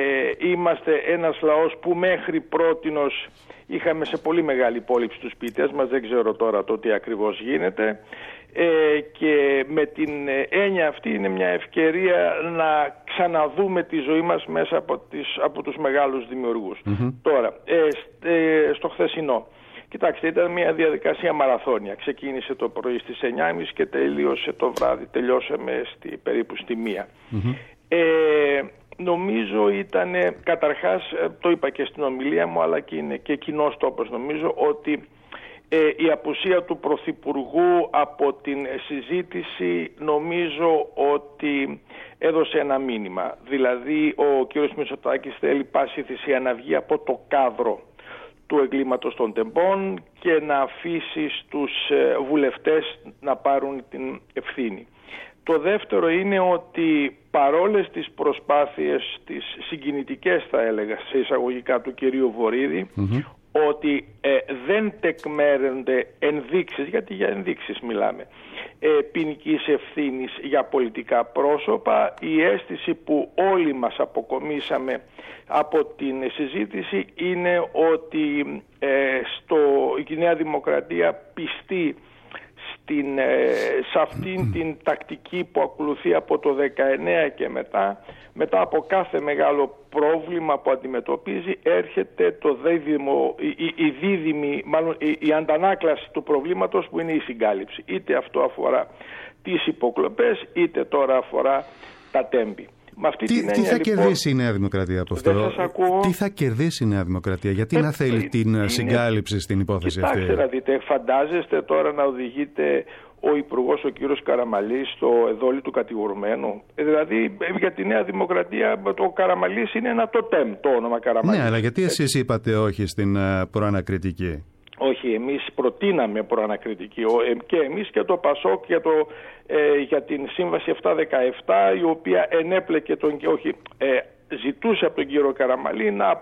Speaker 5: είμαστε ένας λαός που μέχρι πρότινος είχαμε σε πολύ μεγάλη υπόλοιψη τους ποιητές μας, δεν ξέρω τώρα το τι ακριβώς γίνεται, ε, και με την έννοια αυτή είναι μια ευκαιρία να ξαναδούμε τη ζωή μας μέσα από, τις, από τους μεγάλους δημιουργούς. Mm-hmm. Τώρα, ε, ε, στο χθεσινό, κοιτάξτε, ήταν μια διαδικασία μαραθώνια. Ξεκίνησε το πρωί στις εννιά και μισή και τελείωσε το βράδυ, τελειώσαμε στη, περίπου στη μία. Mm-hmm. Ε, Νομίζω ήταν, καταρχάς, το είπα και στην ομιλία μου, αλλά και είναι και κοινός τόπος, νομίζω, ότι ε, η απουσία του Πρωθυπουργού από την συζήτηση νομίζω ότι έδωσε ένα μήνυμα. Δηλαδή, ο κ. Μητσοτάκης θέλει πάση θυσία να βγει από το κάδρο του εγκλήματος των τεμπών και να αφήσει στους βουλευτές να πάρουν την ευθύνη. Το δεύτερο είναι ότι παρόλες τις προσπάθειες, τις συγκινητικές θα έλεγα σε εισαγωγικά του κυρίου Βορίδη, mm-hmm. ότι ε, δεν τεκμέρονται ενδείξεις, γιατί για ενδείξεις μιλάμε, ε, ποινικής ευθύνης για πολιτικά πρόσωπα, η αίσθηση που όλοι μας αποκομίσαμε από την συζήτηση είναι ότι ε, στο, η Νέα Δημοκρατία πιστεί Την, σε αυτήν την τακτική που ακολουθεί από το δεκαεννέα και μετά, μετά από κάθε μεγάλο πρόβλημα που αντιμετωπίζει, έρχεται το δίδυμο, η, η, η δίδυμη, μάλλον η, η αντανάκλαση του προβλήματος που είναι η συγκάλυψη. Είτε αυτό αφορά τις υποκλοπές, είτε τώρα αφορά τα τέμπη.
Speaker 2: Τι, τι θα λοιπόν κερδίσει η Νέα Δημοκρατία από αυτό? Τι θα κερδίσει η Νέα Δημοκρατία? Γιατί ε, να θέλει ε, την είναι... συγκάλυψη στην υπόθεση
Speaker 5: Κοιτάξτε,
Speaker 2: αυτή?
Speaker 5: Κοιτάξτε να δείτε, φαντάζεστε τώρα να οδηγείται ο Υπουργός, ο κύριος Καραμαλής, στο εδόλι του κατηγορουμένου. Ε, δηλαδή για τη Νέα Δημοκρατία το Καραμαλής είναι ένα τοτέμ, το όνομα Καραμαλής.
Speaker 2: Ναι, αλλά γιατί εσείς είπατε όχι στην uh, προανακριτική?
Speaker 5: Όχι, εμείς προτείναμε προανακριτική και εμείς και το ΠΑΣΟΚ για, το, ε, για την Σύμβαση επτακόσια δεκαεπτά, η οποία ενέπλεκε τον, όχι, ε, ζητούσε από τον κύριο Καραμαλή να,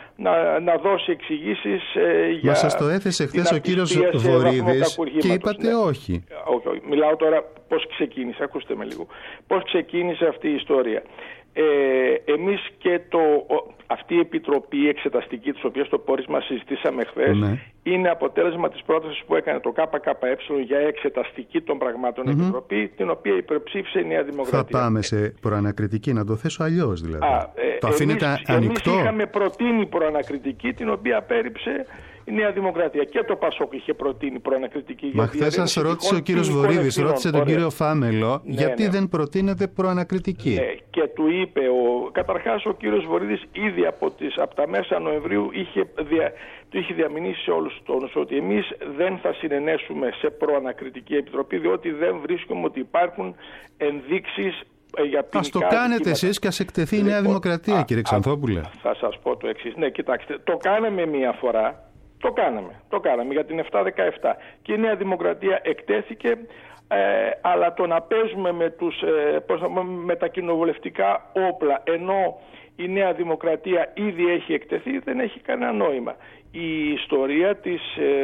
Speaker 5: να, να δώσει εξηγήσεις ε, για...
Speaker 2: Μα σας το έθεσε χθες ο κύριος Βορίδης και είπατε ναι. όχι.
Speaker 5: όχι. Όχι, μιλάω τώρα πώς ξεκίνησε, ακούστε με λίγο. Πώς ξεκίνησε αυτή η ιστορία. Ε, εμείς και το, αυτή η επιτροπή εξεταστική, της οποίας το πόρισμα συζητήσαμε χθες, ναι. είναι αποτέλεσμα της πρότασης που έκανε το ΚΚΕ για εξεταστική των πραγμάτων mm-hmm. επιτροπή, την οποία υπερψήφισε η Νέα Δημοκρατία.
Speaker 2: Θα πάμε σε προανακριτική, να το θέσω αλλιώς δηλαδή. Α,
Speaker 5: ε,
Speaker 2: το αφήνετε
Speaker 5: εμείς,
Speaker 2: ανοιχτό?
Speaker 5: Εμείς είχαμε προτείνει προανακριτική, την οποία απέρριψε Η Νέα Δημοκρατία και το Πασόκ είχε προτείνει προανακριτική.
Speaker 2: Μα χθες σας ρώτησε ο κύριος Βορίδης, ρώτησε τον κύριο Φάμελο, ναι, γιατί ναι. δεν προτείνεται προανακριτική.
Speaker 5: Ναι, και του είπε, ο, καταρχάς ο κύριος Βορίδης ήδη από, τις, από τα μέσα Νοεμβρίου είχε, δια, του είχε διαμηνήσει σε όλους τους τόνους ότι εμείς δεν θα συνενέσουμε σε προανακριτική επιτροπή, διότι δεν βρίσκουμε ότι υπάρχουν ενδείξεις.
Speaker 2: Ας το κάνετε εσείς και ας εκτεθεί η Νέα Δημοκρατία, α, κύριε Ξανθόπουλε.
Speaker 5: Θα σας πω το εξής. Ναι, κοιτάξτε, το κάναμε μία φορά, το κάναμε, το κάναμε για την επτά δεκαεπτά και η Νέα Δημοκρατία εκτέθηκε, ε, αλλά το να παίζουμε με, τους, ε, πώς, με τα κοινοβουλευτικά όπλα, ενώ η Νέα Δημοκρατία ήδη έχει εκτεθεί, δεν έχει κανένα νόημα. Η ιστορία της, ε,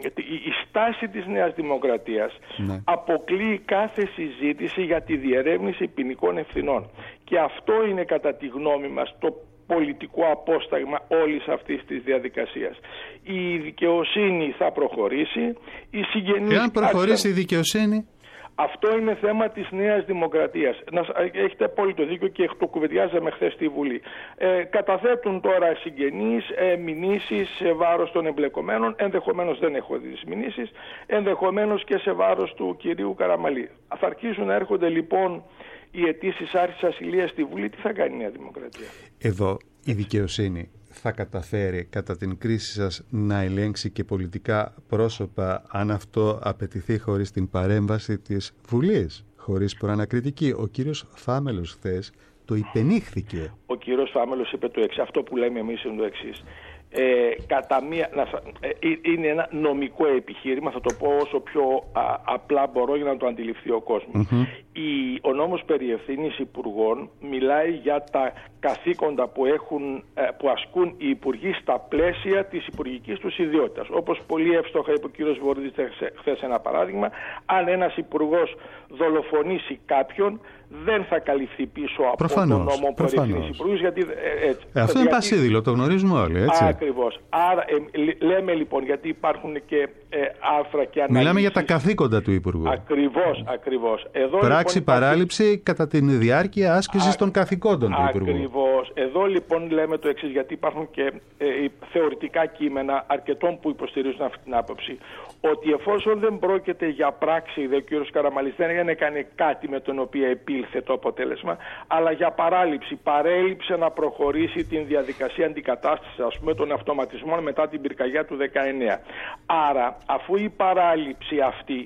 Speaker 5: η στάση της Νέας Δημοκρατίας, ναι, αποκλείει κάθε συζήτηση για τη διερεύνηση ποινικών ευθυνών. Και αυτό είναι κατά τη γνώμη μας το πολιτικό απόσταγμα όλης αυτής της διαδικασίας. Η δικαιοσύνη θα προχωρήσει. Οι συγγενείς...
Speaker 2: Εάν προχωρήσει άξαν... η δικαιοσύνη...
Speaker 5: Αυτό είναι θέμα της Νέας Δημοκρατίας. Να, έχετε απόλυτο δίκιο και το κουβεντιάζαμε χθες στη Βουλή. Ε, καταθέτουν τώρα συγγενείς ε, μηνύσεις σε βάρος των εμπλεκομένων. Ενδεχομένως δεν έχω δει τις μηνύσεις. Ενδεχομένως και σε βάρος του κυρίου Καραμαλή. Θα αρχίσουν να έρχονται λοιπόν οι αιτήσεις άρσης ασυλίας στη Βουλή. Τι θα κάνει η Νέα Δημοκρατία?
Speaker 2: Εδώ η δικαιοσύνη θα καταφέρει κατά την κρίση σας να ελέγξει και πολιτικά πρόσωπα, αν αυτό απαιτηθεί, χωρίς την παρέμβαση της Βουλής, χωρίς προανακριτική? Ο κύριος Φάμελος χθες το υπενήχθηκε.
Speaker 5: Ο κύριος Φάμελος είπε το εξής. Αυτό που λέμε εμείς είναι το εξής. Ε, κατά μία, να, ε, είναι ένα νομικό επιχείρημα, θα το πω όσο πιο α, απλά μπορώ για να το αντιληφθεί ο κόσμος. Mm-hmm. Η, ο νόμος περί ευθύνης υπουργών μιλάει για τα καθήκοντα που, έχουν, ε, που ασκούν οι υπουργοί στα πλαίσια της υπουργικής τους ιδιότητας. Όπως πολύ εύστοχα είπε ο κ. Βορίδης χθες ένα παράδειγμα, αν ένας υπουργός δολοφονήσει κάποιον, δεν θα καλυφθεί πίσω από
Speaker 2: προφανώς,
Speaker 5: τον νόμο περί ευθύνης υπουργούς. Γιατί, ε, έτσι,
Speaker 2: ε, αυτό
Speaker 5: γιατί,
Speaker 2: είναι πασίδηλο, το γνωρίζουμε όλοι, έτσι.
Speaker 5: Ακριβώς. Άρα ε, λέμε λοιπόν, γιατί υπάρχουν και ε, άρθρα και αναλύσεις.
Speaker 2: Μιλάμε για τα καθήκοντα του Υπουργού.
Speaker 5: Ακριβώς, ακριβώς. Εδώ,
Speaker 2: πράξη
Speaker 5: λοιπόν,
Speaker 2: παράληψη υπάρχει... κατά την διάρκεια άσκησης α... των καθηκόντων του Υπουργού.
Speaker 5: Ακριβώς. Εδώ λοιπόν λέμε το εξής, γιατί υπάρχουν και ε, θεωρητικά κείμενα αρκετών που υποστηρίζουν αυτή την άποψη, ότι εφόσον δεν πρόκειται για πράξη, δε ο κ. Καραμαλής δεν έκανε κάτι με τον οποίο επήλθε το αποτέλεσμα, αλλά για παράληψη, παρέλειψε να προχωρήσει την διαδικασία αντικατάστασης, ας πούμε, των αυτοματισμών μετά την πυρκαγιά του δεκαεννέα. Άρα, αφού η παράληψη αυτή,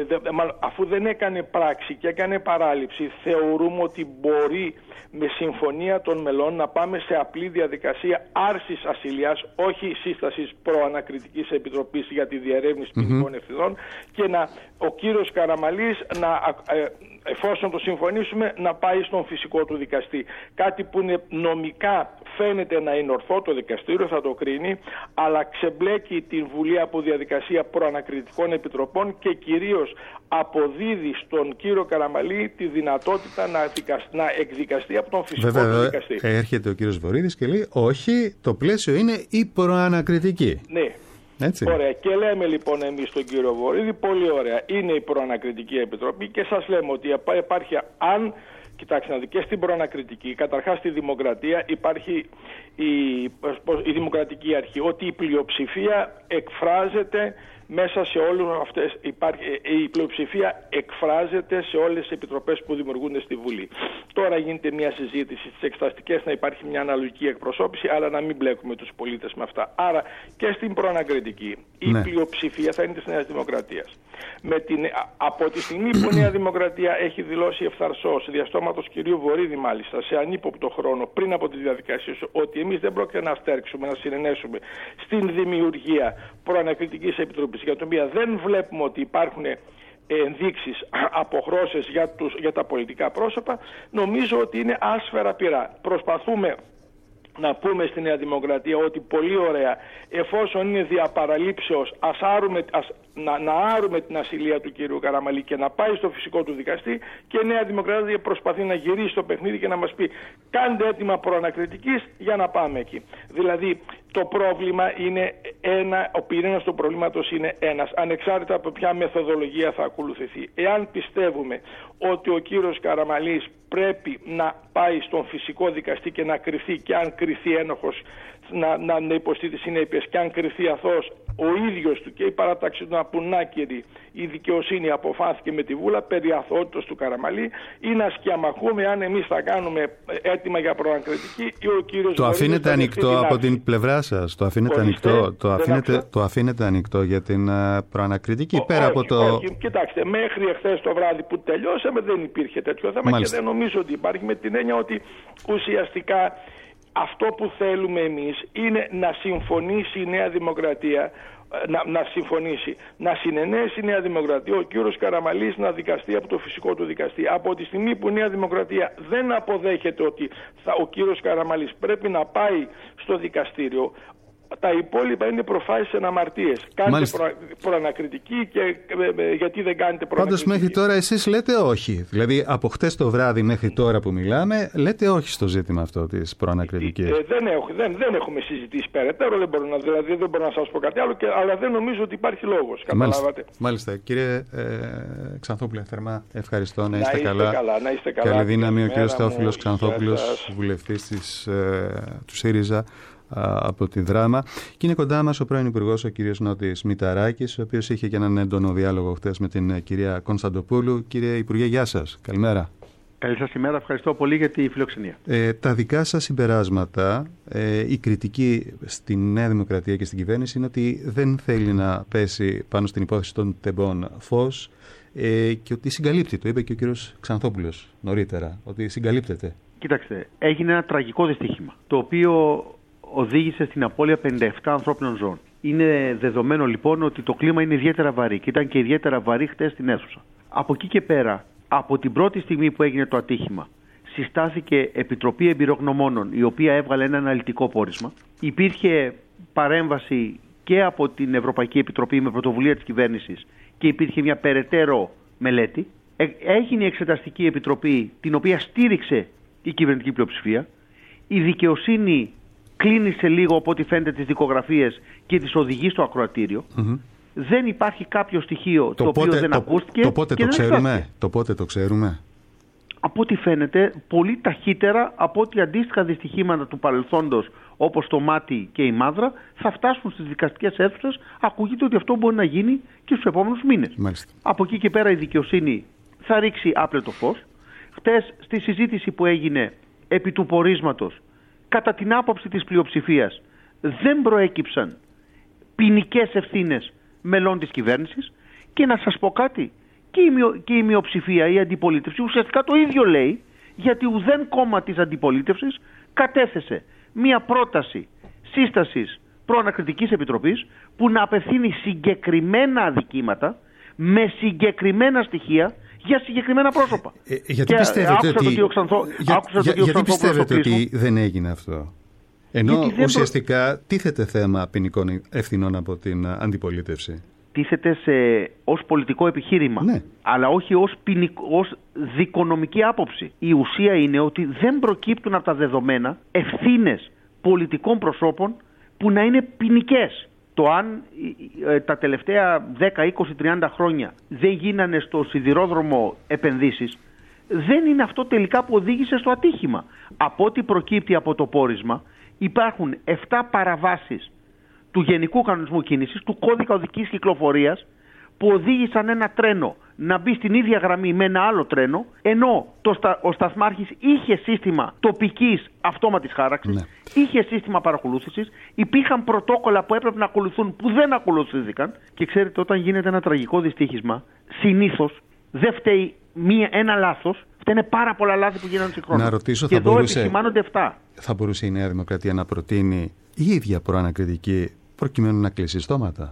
Speaker 5: αφού δεν έκανε πράξη και έκανε παράληψη, θεωρούμε ότι μπορεί με συμφωνία των μελών να πάμε σε απλή διαδικασία άρσης ασυλίας, όχι σύστασης προανακριτικής επιτροπής για τη διερεύνηση ποινικών mm-hmm. ευθυνών, και να ο κύριος Καραμαλής, να, ε, εφόσον το συμφωνήσουμε, να πάει στον φυσικό του δικαστή. Κάτι που είναι νομικά φαίνεται να είναι ορθό, το δικαστήριο θα το κρίνει, αλλά ξεμπλέκει την Βουλή από διαδικασία προανακριτικών επιτροπών και κυρίως αποδίδει στον κύριο Καραμαλή τη δυνατότητα να, δικασ... να εκδικαστεί από τον φυσικό
Speaker 2: Βέβαια,
Speaker 5: του δικαστή.
Speaker 2: Έρχεται ο κύριος Βορίδης και λέει όχι, το πλαίσιο είναι η προανακριτική.
Speaker 5: Ναι.
Speaker 2: Έτσι.
Speaker 5: Ωραία. Και λέμε λοιπόν εμείς τον κύριο Βορίδη, πολύ ωραία, είναι η προανακριτική επιτροπή και σας λέμε ότι υπάρχει, αν κοιτάξτε να δει, και στην προανακριτική, καταρχάς στη δημοκρατία υπάρχει η, η δημοκρατική αρχή, ότι η πλειοψηφία εκφράζεται μέσα σε όλες αυτές, υπάρχει, η πλειοψηφία εκφράζεται σε όλες τις επιτροπές που δημιουργούνται στη Βουλή. Τώρα γίνεται μια συζήτηση στις εξεταστικές να υπάρχει μια αναλογική εκπροσώπηση, αλλά να μην μπλέκουμε τους πολίτες με αυτά. Άρα και στην προανακριτική η ναι. πλειοψηφία θα είναι της Νέας Δημοκρατίας. Με την, από τη στιγμή που η Νέα Δημοκρατία έχει δηλώσει ευθαρσώς, διαστόματος κυρίου Βορίδη μάλιστα, σε ανύποπτο χρόνο πριν από τις διαδικασίες, ότι εμείς δεν πρόκειται να στέρξουμε, να συνενέσουμε στην δημιουργία προανακριτικής επιτροπής, για την οποία δεν βλέπουμε ότι υπάρχουν ενδείξεις, αποχρώσεις για, τους, για τα πολιτικά πρόσωπα, νομίζω ότι είναι άσφαιρα πειρά. Προσπαθούμε να πούμε στη Νέα Δημοκρατία ότι πολύ ωραία, εφόσον είναι διαπαραλήψεως, ας άρουμε, ας, να, να άρουμε την ασυλία του κύριου Καραμαλή και να πάει στο φυσικό του δικαστή, και η Νέα Δημοκρατία προσπαθεί να γυρίσει το παιχνίδι και να μας πει κάντε έτοιμα προανακριτικής για να πάμε εκεί. Δηλαδή το πρόβλημα είναι ένα, ο πυρήνας του προβλήματος είναι ένας, ανεξάρτητα από ποια μεθοδολογία θα ακολουθηθεί. Εάν πιστεύουμε ότι ο κύριος Καραμαλής πρέπει να πάει στον φυσικό δικαστή και να κριθεί, και αν κριθεί ένοχος να, να υποστεί τις συνέπειες, και αν κριθεί αθώος ο ίδιος του και η παράταξη του Απουνάκηρη, η δικαιοσύνη αποφάθηκε με τη βούλα περί αθωότητος του Καραμαλή, ή να σκιαμαχούμε αν εμείς θα κάνουμε έτοιμα για προανακριτική ή ο κύριος
Speaker 2: Το αφήνετε ανοιχτό από την πλευρά σας, το αφήνετε ανοιχτό, το αφήνετε, το αφήνετε ανοιχτό για την uh, προανακριτική, ο, πέρα όχι, από το...
Speaker 5: Όχι, κοιτάξτε, μέχρι εχθές το βράδυ που τελειώσαμε δεν υπήρχε τέτοιο θέμα. Μάλιστα. Και δεν νομίζω ότι υπάρχει, με την έννοια ότι ουσιαστικά αυτό που θέλουμε εμείς είναι να συμφωνήσει η Νέα Δημοκρατία, να, να συμφωνήσει, να συνενέσει η Νέα Δημοκρατία ο κύριος Καραμαλής να δικαστεί από το φυσικό του δικαστή. Από τη στιγμή που η Νέα Δημοκρατία δεν αποδέχεται ότι θα, ο κύριος Καραμαλής πρέπει να πάει στο δικαστήριο, τα υπόλοιπα είναι προφάσεις εναμαρτίες. Κάντε προ, προανακριτική και ε, ε, γιατί δεν κάνετε προανακριτική.
Speaker 2: Πάντως μέχρι τώρα εσείς λέτε όχι. Δηλαδή από χτες το βράδυ μέχρι τώρα που μιλάμε λέτε όχι στο ζήτημα αυτό της προανακριτικής.
Speaker 5: Ε, ε, δεν, έχω, δεν, δεν έχουμε συζητήσει περαιτέρω, δεν μπορώ να, δηλαδή, δεν μπορώ να σας πω κάτι άλλο, και, αλλά δεν νομίζω ότι υπάρχει λόγος. Καταλάβατε.
Speaker 2: Μάλιστα. Μάλιστα. Κύριε ε, Ξανθόπουλε, θερμά ευχαριστώ. Να είστε,
Speaker 5: να είστε καλά. καλά. Να είστε καλά.
Speaker 2: Καλή δύναμη ο κύριος Θεόφιλος Ξανθόπουλος, βουλευτής ε, του ΣΥΡΙΖΑ από τη Δράμα. Και είναι κοντά μας ο πρώην Υπουργός, ο κύριος Νότης Μηταράκης, ο οποίος είχε και έναν έντονο διάλογο χτες με την κυρία Κωνσταντοπούλου. Κύριε Υπουργέ, γεια σας. Καλημέρα.
Speaker 6: Καλή σας ημέρα. Ευχαριστώ πολύ για τη φιλοξενία.
Speaker 2: Ε, τα δικά σας συμπεράσματα, ε, η κριτική στη Νέα Δημοκρατία και στην κυβέρνηση είναι ότι δεν θέλει να πέσει πάνω στην υπόθεση των τεμπών φως ε, και ότι συγκαλύπτει. Το είπε και ο κύριος Ξανθόπουλος νωρίτερα, ότι συγκαλύπτεται.
Speaker 6: Κοιτάξτε, έγινε ένα τραγικό δυστύχημα, το οποίο οδήγησε στην απώλεια πενήντα επτά ανθρώπινων ζώων. Είναι δεδομένο λοιπόν ότι το κλίμα είναι ιδιαίτερα βαρύ και ήταν και ιδιαίτερα βαρύ χτες στην αίθουσα. Από εκεί και πέρα, από την πρώτη στιγμή που έγινε το ατύχημα, συστάθηκε Επιτροπή Εμπειρογνωμόνων, η οποία έβγαλε ένα αναλυτικό πόρισμα. Υπήρχε παρέμβαση και από την Ευρωπαϊκή Επιτροπή με πρωτοβουλία της κυβέρνησης και υπήρχε μια περαιτέρω μελέτη. Έγινε η Εξεταστική Επιτροπή, την οποία στήριξε η κυβερνητική πλειοψηφία. Η δικαιοσύνη κλείνει σε λίγο, από ό,τι φαίνεται, τις δικογραφίες και τις οδηγεί στο ακροατήριο. Mm-hmm. Δεν υπάρχει κάποιο στοιχείο το, το οποίο πότε, δεν
Speaker 2: το,
Speaker 6: ακούστηκε.
Speaker 2: Το πότε
Speaker 6: και
Speaker 2: το
Speaker 6: δεν
Speaker 2: ξέρουμε. Το πότε το ξέρουμε.
Speaker 6: Από ό,τι φαίνεται, πολύ ταχύτερα από ό,τι αντίστοιχα δυστυχήματα του παρελθόντος, όπως το Μάτι και η Μάδρα, θα φτάσουν στις δικαστικές αίθουσες. Ακούγεται ότι αυτό μπορεί να γίνει και στους επόμενους μήνες.
Speaker 2: Μάλιστα.
Speaker 6: Από εκεί και πέρα η δικαιοσύνη θα ρίξει άπλετο φως. Χτες, στη συζήτηση που έγινε επί του πορίσματος, κατά την άποψη της πλειοψηφίας, δεν προέκυψαν ποινικές ευθύνες μελών της κυβέρνησης. Και να σας πω κάτι, και η, μειο, και η μειοψηφία, η αντιπολίτευση, ουσιαστικά το ίδιο λέει, γιατί ουδέν κόμμα της αντιπολίτευσης κατέθεσε μία πρόταση σύστασης προανακριτικής επιτροπής που να απευθύνει συγκεκριμένα αδικήματα με συγκεκριμένα στοιχεία για συγκεκριμένα πρόσωπα.
Speaker 2: Ε, γιατί και πιστεύετε ότι, το Ξανθό... για, για, το γιατί πιστεύετε ότι δεν έγινε αυτό? Ενώ ουσιαστικά προ... τίθεται θέμα ποινικών ευθυνών από την αντιπολίτευση.
Speaker 6: Τίθεται σε, ως πολιτικό επιχείρημα, ναι, αλλά όχι ως, ποινικ, ως δικονομική άποψη. Η ουσία είναι ότι δεν προκύπτουν από τα δεδομένα ευθύνες πολιτικών προσώπων που να είναι ποινικές. Το αν ε, τα τελευταία δέκα, είκοσι, τριάντα χρόνια δεν γίνανε στο σιδηρόδρομο επενδύσεις, δεν είναι αυτό τελικά που οδήγησε στο ατύχημα. Από ό,τι προκύπτει από το πόρισμα, υπάρχουν επτά παραβάσεις του Γενικού Κανονισμού Κίνησης, του Κώδικα Οδικής Κυκλοφορίας, που οδήγησαν ένα τρένο να μπει στην ίδια γραμμή με ένα άλλο τρένο, ενώ το στα, ο σταθμάρχης είχε σύστημα τοπικής αυτόματης χάραξης, ναι, είχε σύστημα παρακολούθησης, υπήρχαν πρωτόκολλα που έπρεπε να ακολουθούν που δεν ακολουθήθηκαν. Και ξέρετε, όταν γίνεται ένα τραγικό δυστύχημα, συνήθως δεν φταίει μία, ένα λάθος, φταίνε πάρα πολλά λάθη που γίνανε συγχρόνως.
Speaker 2: Να ρωτήσω,
Speaker 6: και
Speaker 2: θα
Speaker 6: εδώ
Speaker 2: μπορούσε,
Speaker 6: επισημάνονται επτά.
Speaker 2: Θα μπορούσε η Νέα Δημοκρατία να προτείνει η ίδια προανακριτική προκειμένου να κλείσει στόματα?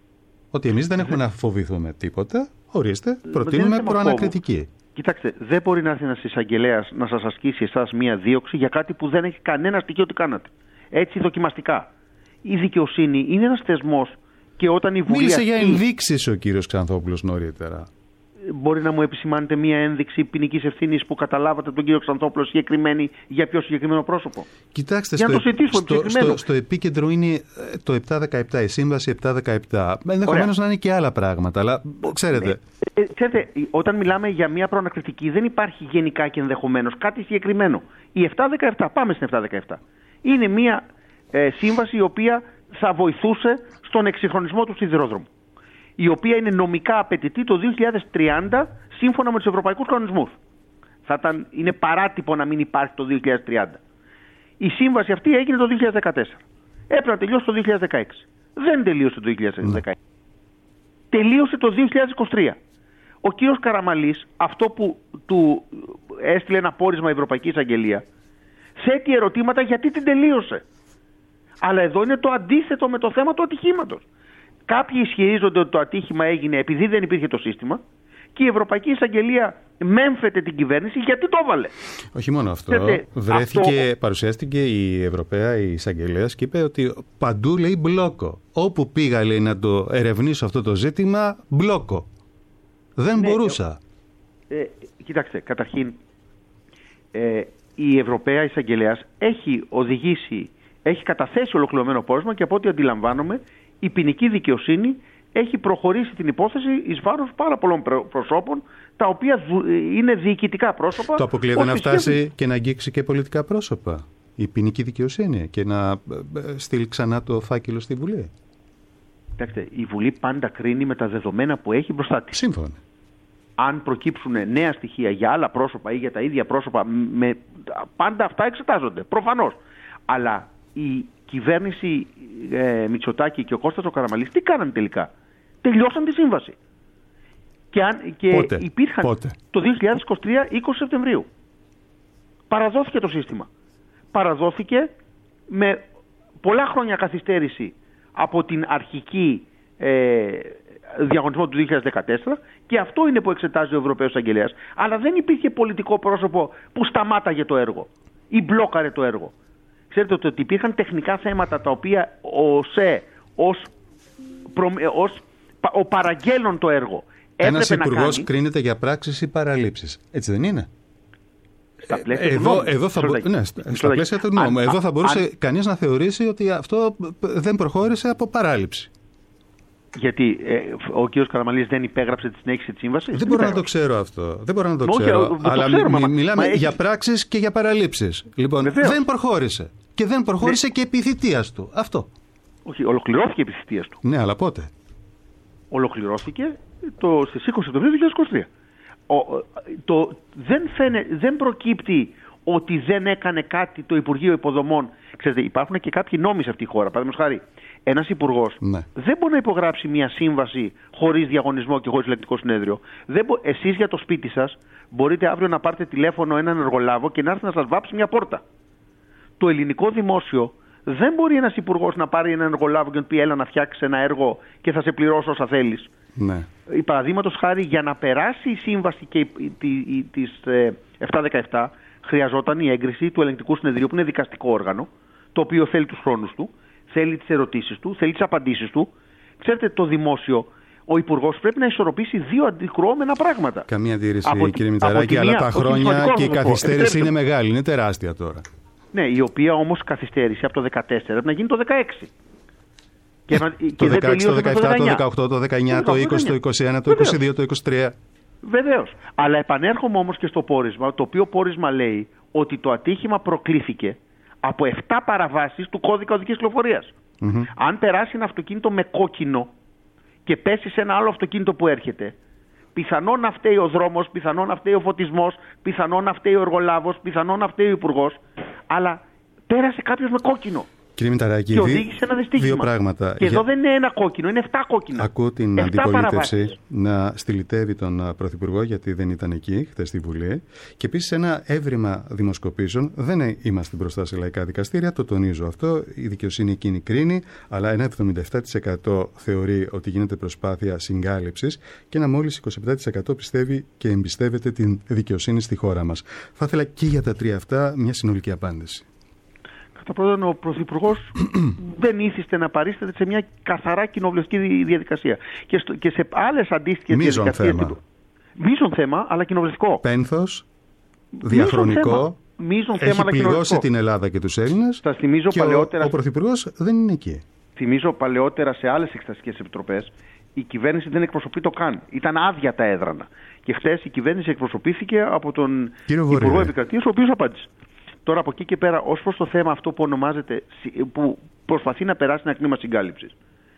Speaker 2: Ότι εμείς δεν έχουμε να φοβηθούμε τίποτα, ορίστε, προτείνουμε προανακριτική. Φόβο.
Speaker 6: Κοιτάξτε, δεν μπορεί να έρθει ένας εισαγγελέας να σας ασκήσει εσάς μία δίωξη για κάτι που δεν έχει κανένα στοιχείο ότι κάνατε. Έτσι δοκιμαστικά. Η δικαιοσύνη είναι ένας θεσμός και όταν η Βουλή.
Speaker 2: Μίλησε για ενδείξεις ο κύριος Ξανθόπουλος νωρίτερα.
Speaker 6: Μπορεί να μου επισημάνετε μία ένδειξη ποινικής ευθύνης που καταλάβατε τον κύριο Ξανθόπουλο συγκεκριμένη για ποιο συγκεκριμένο πρόσωπο?
Speaker 2: Κοιτάξτε, στο,
Speaker 6: το
Speaker 2: στο, στο, στο επίκεντρο είναι το επτά δεκαεπτά, η σύμβαση επτά δεκαεπτά. Ενδεχομένως να είναι και άλλα πράγματα, αλλά ξέρετε.
Speaker 6: Ε, ε, ξέρετε, όταν μιλάμε για μία προανακριτική, δεν υπάρχει γενικά και ενδεχομένως κάτι συγκεκριμένο. Η επτά δεκαεπτά, πάμε στην επτά δεκαεπτά. Είναι μία ε, σύμβαση η οποία θα βοηθούσε στον εξυγχρονισμό του σιδηρόδρομου, η οποία είναι νομικά απαιτητή το δύο χιλιάδες τριάντα σύμφωνα με τους ευρωπαϊκούς κανονισμούς. Θα ήταν, είναι παράτυπο να μην υπάρχει το δύο χιλιάδες τριάντα. Η σύμβαση αυτή έγινε το δύο χιλιάδες δεκατέσσερα. Έπρεπε να τελειώσει το δύο χιλιάδες δεκαέξι. Δεν τελείωσε το δύο χιλιάδες δεκαέξι. Mm. Τελείωσε το δύο χιλιάδες είκοσι τρία. Ο κύριος Καραμανλής, αυτό που του έστειλε ένα πόρισμα η Ευρωπαϊκή Εισαγγελία, θέτει ερωτήματα γιατί την τελείωσε. Αλλά εδώ είναι το αντίθετο με το θέμα του ατυχήματος. Κάποιοι ισχυρίζονται ότι το ατύχημα έγινε επειδή δεν υπήρχε το σύστημα και η Ευρωπαϊκή Εισαγγελία μέμφεται την κυβέρνηση γιατί το έβαλε.
Speaker 2: Όχι μόνο αυτό. Λέτε, βρέθηκε, αυτό... παρουσιάστηκε η Ευρωπαία, η Εισαγγελέας και είπε ότι παντού λέει μπλόκο. Όπου πήγα λέει να το ερευνήσω αυτό το ζήτημα, μπλόκο. Δεν ναι, μπορούσα.
Speaker 6: Ε, ε, κοιτάξτε, καταρχήν ε, η Ευρωπαία Εισαγγελέας έχει οδηγήσει, έχει καταθέσει ολοκληρωμένο πόρισμα και από ό,τι αντιλαμβάνομαι η ποινική δικαιοσύνη έχει προχωρήσει την υπόθεση εις βάρος πάρα πολλών προσώπων, τα οποία είναι διοικητικά πρόσωπα.
Speaker 2: Το αποκλείεται να φτάσει και... και να αγγίξει και πολιτικά πρόσωπα η ποινική δικαιοσύνη και να στείλει ξανά το φάκελο στη Βουλή.
Speaker 6: Κοιτάξτε, η Βουλή πάντα κρίνει με τα δεδομένα που έχει μπροστά της.
Speaker 2: Σύμφωνα.
Speaker 6: Αν προκύψουν νέα στοιχεία για άλλα πρόσωπα ή για τα ίδια πρόσωπα, με... πάντα αυτά εξετάζονται, προφανώς. Αλλά η κυβέρνηση ε, Μητσοτάκη και ο Κώστας ο Καραμανλής τι κάνανε τελικά? Τελειώσαν τη σύμβαση. Και, αν, και
Speaker 2: πότε,
Speaker 6: υπήρχαν
Speaker 2: πότε.
Speaker 6: Το δύο χιλιάδες είκοσι τρία, είκοσι Σεπτεμβρίου. Παραδόθηκε το σύστημα. Παραδόθηκε με πολλά χρόνια καθυστέρηση από την αρχική ε, διαγωνισμό του δύο χιλιάδες δεκατέσσερα και αυτό είναι που εξετάζει ο Ευρωπαίος Αγγελέας. Αλλά δεν υπήρχε πολιτικό πρόσωπο που σταμάταγε το έργο ή μπλόκαρε το έργο. Ξέρετε ότι υπήρχαν τεχνικά θέματα τα οποία ο ΣΕ ως, προ, ως ο παραγγέλων το έργο
Speaker 2: ένας υπουργός
Speaker 6: κάνει...
Speaker 2: κρίνεται για πράξεις ή παραλήψεις. Έτσι δεν είναι?
Speaker 6: Στα πλαίσια
Speaker 2: ε,
Speaker 6: του
Speaker 2: εδώ,
Speaker 6: νόμου.
Speaker 2: Εδώ θα, μπο... ναι, στα, στα πλαίσια του νόμου. Εδώ θα μπορούσε αν... κανείς να θεωρήσει ότι αυτό δεν προχώρησε από παράληψη.
Speaker 6: Γιατί ε, ο κ. Καραμανλής δεν υπέγραψε τη συνέχιση της σύμβασης.
Speaker 2: Δεν μπορώ να το ξέρω αυτό. Δεν μπορώ να το Όχι, ξέρω. Το αλλά ξέρω, μι, μιλάμε μα, για πράξεις και για παραλήψεις. Λοιπόν, βεβαίως. Δεν προχώρησε. Και δεν προχώρησε ναι. και επί θητείας του. Αυτό.
Speaker 6: Όχι, ολοκληρώθηκε επί θητείας του.
Speaker 2: Ναι, αλλά πότε?
Speaker 6: Ολοκληρώθηκε το, στις είκοσι Σεπτεμβρίου δύο χιλιάδες είκοσι τρία. Ο, το, δεν, φαίνε, δεν προκύπτει ότι δεν έκανε κάτι το Υπουργείο Υποδομών. Ξέρετε, υπάρχουν και κάποιοι νόμοι σε αυτή τη χώρα. Παραδείγματος χάρη, ένας υπουργός ναι. δεν μπορεί να υπογράψει μια σύμβαση χωρίς διαγωνισμό και χωρίς ελεκτικό συνέδριο. Δεν μπο... Εσείς για το σπίτι σας μπορείτε αύριο να πάρετε τηλέφωνο έναν εργολάβο και να έρθει να σας βάψει μια πόρτα. Το ελληνικό δημόσιο δεν μπορεί ένας υπουργός να πάρει έναν εργολάβο και να πει έλα να φτιάξει ένα έργο και θα σε πληρώσω όσα θέλεις.
Speaker 2: Ναι.
Speaker 6: Παραδείγματος χάρη, για να περάσει η σύμβαση και της επτακόσια δεκαεπτά χρειαζόταν η έγκριση του ελεγκτικού συνεδρίου, που είναι δικαστικό όργανο, το οποίο θέλει τους χρόνους του, θέλει τις ερωτήσεις του, θέλει τις απαντήσεις του. Ξέρετε, το δημόσιο, ο υπουργός πρέπει να ισορροπήσει δύο αντικρουόμενα πράγματα.
Speaker 2: Καμία αντίρρηση, από, κύριε Μητσαράκη, αλλά τα χρόνια και η καθυστέρηση είναι μεγάλη, είναι τεράστια τώρα.
Speaker 6: Ναι, η οποία όμως καθυστέρησε από το δεκατέσσερα, πρέπει να γίνει το δεκαέξι. Και
Speaker 2: το
Speaker 6: και
Speaker 2: δεκαέξι, το δεκαεπτά, το δεκαοκτώ, το δεκαεννιά, το είκοσι, το είκοσι ένα, το είκοσι δύο, το είκοσι τρία.
Speaker 6: Βεβαίως. Αλλά επανέρχομαι όμως και στο πόρισμα, το οποίο πόρισμα λέει ότι το ατύχημα προκλήθηκε από επτά παραβάσεις του κώδικα οδικής κυκλοφορίας. Mm-hmm. Αν περάσει ένα αυτοκίνητο με κόκκινο και πέσει σε ένα άλλο αυτοκίνητο που έρχεται, πιθανόν να φταίει ο δρόμος, πιθανόν να φταίει ο φωτισμός, πιθανόν να φταίει ο εργολάβος, πιθανόν να φταίει ο υπουργός, αλλά πέρασε κάποιος με κόκκινο.
Speaker 2: Κύριε Μηταράκη,
Speaker 6: και οδήγησε ένα δυστύχημα.
Speaker 2: Δύο πράγματα.
Speaker 6: Και εδώ δεν είναι ένα κόκκινο, είναι εφτά κόκκινα.
Speaker 2: Ακούω την αντιπολίτευση να στυλιτεύει τον Πρωθυπουργό γιατί δεν ήταν εκεί χθες στη Βουλή. Και επίσης ένα έβριμα δημοσκοπήσεων. Δεν είμαστε μπροστά σε λαϊκά δικαστήρια, το τονίζω αυτό. Η δικαιοσύνη εκείνη κρίνει, αλλά ένα εβδομήντα επτά τοις εκατό θεωρεί ότι γίνεται προσπάθεια συγκάλυψης και ένα μόλις είκοσι επτά τοις εκατό πιστεύει και εμπιστεύεται την δικαιοσύνη στη χώρα μας. Θα ήθελα και για τα τρία αυτά μια συνολική απάντηση.
Speaker 6: Κατά πρώτον, ο Πρωθυπουργός δεν ήθιστε να παρίσταται σε μια καθαρά κοινοβουλευτική διαδικασία. Και, στο, και σε άλλες αντίστοιχες διαδικασίες.
Speaker 2: Θέμα.
Speaker 6: Μείζον θέμα, αλλά κοινοβουλευτικό.
Speaker 2: Πένθος, διαχρονικό.
Speaker 6: Μείζον
Speaker 2: έχει
Speaker 6: θέμα,
Speaker 2: πληγώσει την Ελλάδα και τους Έλληνες.
Speaker 6: Σας θυμίζω
Speaker 2: και
Speaker 6: παλαιότερα.
Speaker 2: Ο, ο Πρωθυπουργός δεν είναι εκεί.
Speaker 6: Θυμίζω παλαιότερα σε άλλες εξεταστικές επιτροπές η κυβέρνηση δεν εκπροσωπεί το καν. Ήταν άδεια τα έδρανα. Και χθες η κυβέρνηση εκπροσωπήθηκε από τον Υπουργό Επικρατείας, ο οποίος απάντησε. Τώρα από εκεί και πέρα, ως προς το θέμα αυτό που ονομάζεται, που προσπαθεί να περάσει ένα κλίμα συγκάλυψης.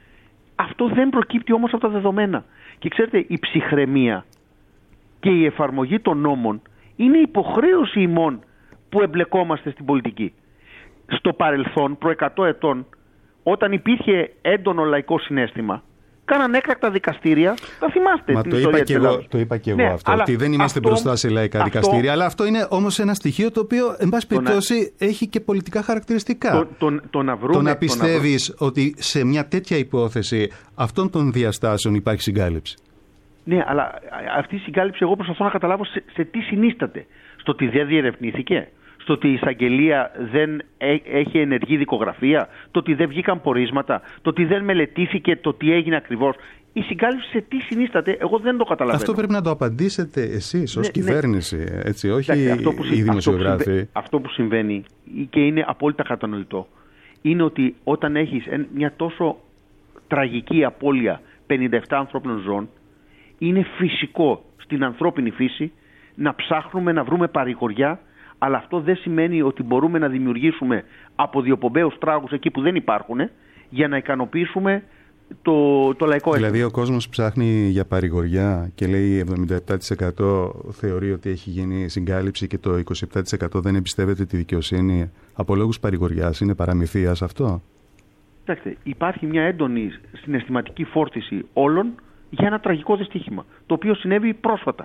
Speaker 6: Αυτό δεν προκύπτει όμως από τα δεδομένα. Και ξέρετε, η ψυχραιμία και η εφαρμογή των νόμων είναι υποχρέωση ημών που εμπλεκόμαστε στην πολιτική. Στο παρελθόν, προ εκατό ετών, όταν υπήρχε έντονο λαϊκό συναίσθημα, κάναν έκτακτα δικαστήρια. Θα θυμάστε
Speaker 2: Μα
Speaker 6: την
Speaker 2: το
Speaker 6: ιστορία
Speaker 2: είπα
Speaker 6: της
Speaker 2: και εγώ,
Speaker 6: Ελλάδας.
Speaker 2: το είπα και εγώ
Speaker 6: ναι,
Speaker 2: αυτό, ότι δεν είμαστε
Speaker 6: αυτό,
Speaker 2: μπροστά σε λαϊκά
Speaker 6: αυτό,
Speaker 2: δικαστήρια, αλλά αυτό είναι όμως ένα στοιχείο το οποίο, εν πάση περιπτώσει,
Speaker 6: να,
Speaker 2: έχει και πολιτικά χαρακτηριστικά.
Speaker 6: Το, το, το να, βρούμε,
Speaker 2: το να πιστεύεις
Speaker 6: το να
Speaker 2: ότι σε μια τέτοια υπόθεση αυτών των διαστάσεων υπάρχει συγκάλυψη.
Speaker 6: Ναι, αλλά αυτή η συγκάλυψη εγώ προσπαθώ να καταλάβω σε, σε τι συνίσταται. Στο ότι δεν διερευνήθηκε, στο ότι η εισαγγελία δεν έχει ενεργή δικογραφία, το ότι δεν βγήκαν πορίσματα, το ότι δεν μελετήθηκε το τι έγινε ακριβώς. Η συγκάλυψη σε τι συνίσταται, εγώ δεν το καταλαβαίνω.
Speaker 2: Αυτό πρέπει να το απαντήσετε εσείς ως
Speaker 6: ναι,
Speaker 2: κυβέρνηση, ναι. Έτσι, όχι
Speaker 6: Εντάξει, αυτό που,
Speaker 2: οι δημοσιογράφοι.
Speaker 6: Αυτό που, συμβαίνει, αυτό που συμβαίνει και είναι απόλυτα κατανοητό, είναι ότι όταν έχεις μια τόσο τραγική απώλεια πενήντα επτά ανθρώπινων ζώων, είναι φυσικό στην ανθρώπινη φύση να ψάχνουμε να βρούμε παρηγοριά, αλλά αυτό δεν σημαίνει ότι μπορούμε να δημιουργήσουμε αποδιοπομπαίους τράγους εκεί που δεν υπάρχουν για να ικανοποιήσουμε το, το λαϊκό αίσθημα.
Speaker 2: Δηλαδή ο κόσμος ψάχνει για παρηγοριά και λέει εβδομήντα επτά τοις εκατό θεωρεί ότι έχει γίνει συγκάλυψη και το είκοσι επτά τοις εκατό δεν εμπιστεύεται τη δικαιοσύνη από λόγους παρηγοριάς. Είναι παραμυθίας αυτό?
Speaker 6: Κοιτάξτε, υπάρχει μια έντονη συναισθηματική φόρτιση όλων για ένα τραγικό δυστύχημα, το οποίο συνέβη πρόσφατα.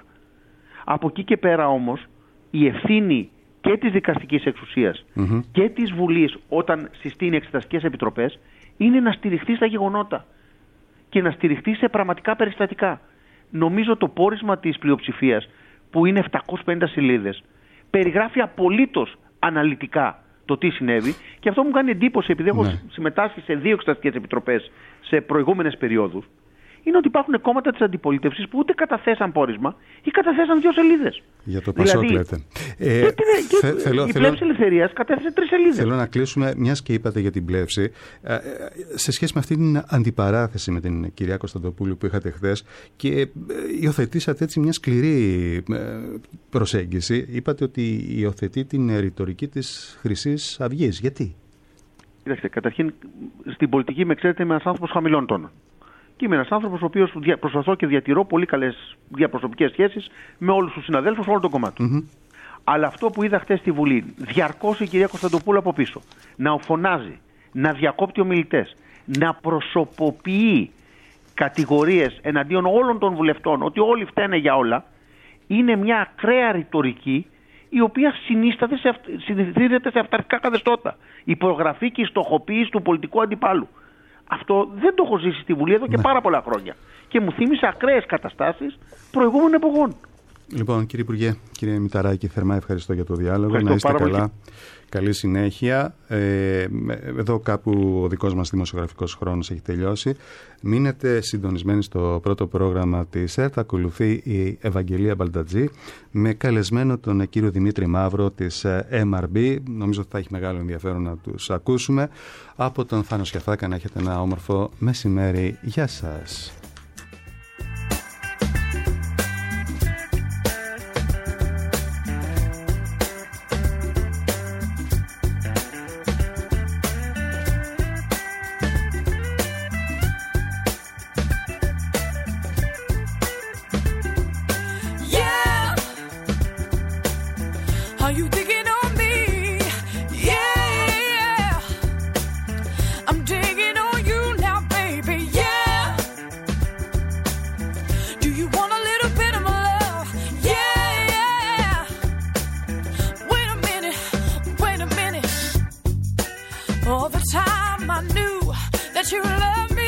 Speaker 6: Από εκεί και πέρα όμως η ευθύνη και της δικαστικής εξουσίας mm-hmm. και της Βουλής όταν συστήνει εξεταστικές επιτροπές είναι να στηριχθεί στα γεγονότα και να στηριχθεί σε πραγματικά περιστατικά. Νομίζω το πόρισμα της πλειοψηφίας, που είναι επτακόσιες πενήντα σελίδες, περιγράφει απολύτως αναλυτικά το τι συνέβη, και αυτό μου κάνει εντύπωση, επειδή έχω ναι. συμμετάσχει σε δύο εξεταστικές επιτροπές σε προηγούμενες περιόδους, είναι ότι υπάρχουν κόμματα της αντιπολίτευσης που ούτε καταθέσαν πόρισμα ή καταθέσαν δύο σελίδες.
Speaker 2: Για το Πασόκ δηλαδή, λέτε.
Speaker 6: Ε, και, και, θε, θέλω, η πλεύση θέλω, ελευθερίας κατέθεσε τρεις σελίδες.
Speaker 2: Θέλω να κλείσουμε, μιας και είπατε για την πλεύση, σε σχέση με αυτή την αντιπαράθεση με την κυρία Κωνσταντοπούλου που είχατε χθες και υιοθετήσατε έτσι μια σκληρή προσέγγιση. Είπατε ότι υιοθετεί την ρητορική της Χρυσής Αυγής. Γιατί?
Speaker 6: Κοιτάξτε, καταρχήν στην πολιτική με ξέρετε είμαι ένας άνθρωπος χαμηλών τόνων. Και είμαι ένας άνθρωπος ο οποίος προσπαθώ και διατηρώ πολύ καλές διαπροσωπικές σχέσεις με όλους τους συναδέλφους όλων των κομμάτων. Mm-hmm. Αλλά αυτό που είδα χτες στη Βουλή, διαρκώς η κυρία Κωνσταντοπούλου από πίσω, να φωνάζει, να διακόπτει ομιλητές, να προσωποποιεί κατηγορίες εναντίον όλων των βουλευτών, ότι όλοι φταίνε για όλα, είναι μια ακραία ρητορική η οποία συνίσταται σε, συνηθίζεται σε αυταρχικά καθεστώτα. Η προγραφή και η στοχοποίηση του πολιτικού αντιπάλου. Αυτό δεν το έχω ζήσει στη Βουλή εδώ και ναι. πάρα πολλά χρόνια. Και μου θύμισε ακραίες καταστάσεις προηγούμενων εποχών.
Speaker 2: Λοιπόν, κύριε Υπουργέ, κύριε Μηταράκη, θερμά ευχαριστώ για το διάλογο. Να είστε καλά. Πολύ. Καλή συνέχεια. Ε, εδώ κάπου ο δικός μας δημοσιογραφικός χρόνος έχει τελειώσει. Μείνετε συντονισμένοι στο πρώτο πρόγραμμα της ΕΡΤ. Ακολουθεί η Ευαγγελία Μπαλτατζή με καλεσμένο τον κύριο Δημήτρη Μαύρο της εμ αρ μπι. Νομίζω ότι θα έχει μεγάλο ενδιαφέρον να τους ακούσουμε. Από τον Θάνο Σιαφάκα να έχετε ένα όμορφο μεσημέρι. Γεια σας.
Speaker 4: All the time I knew that you loved me.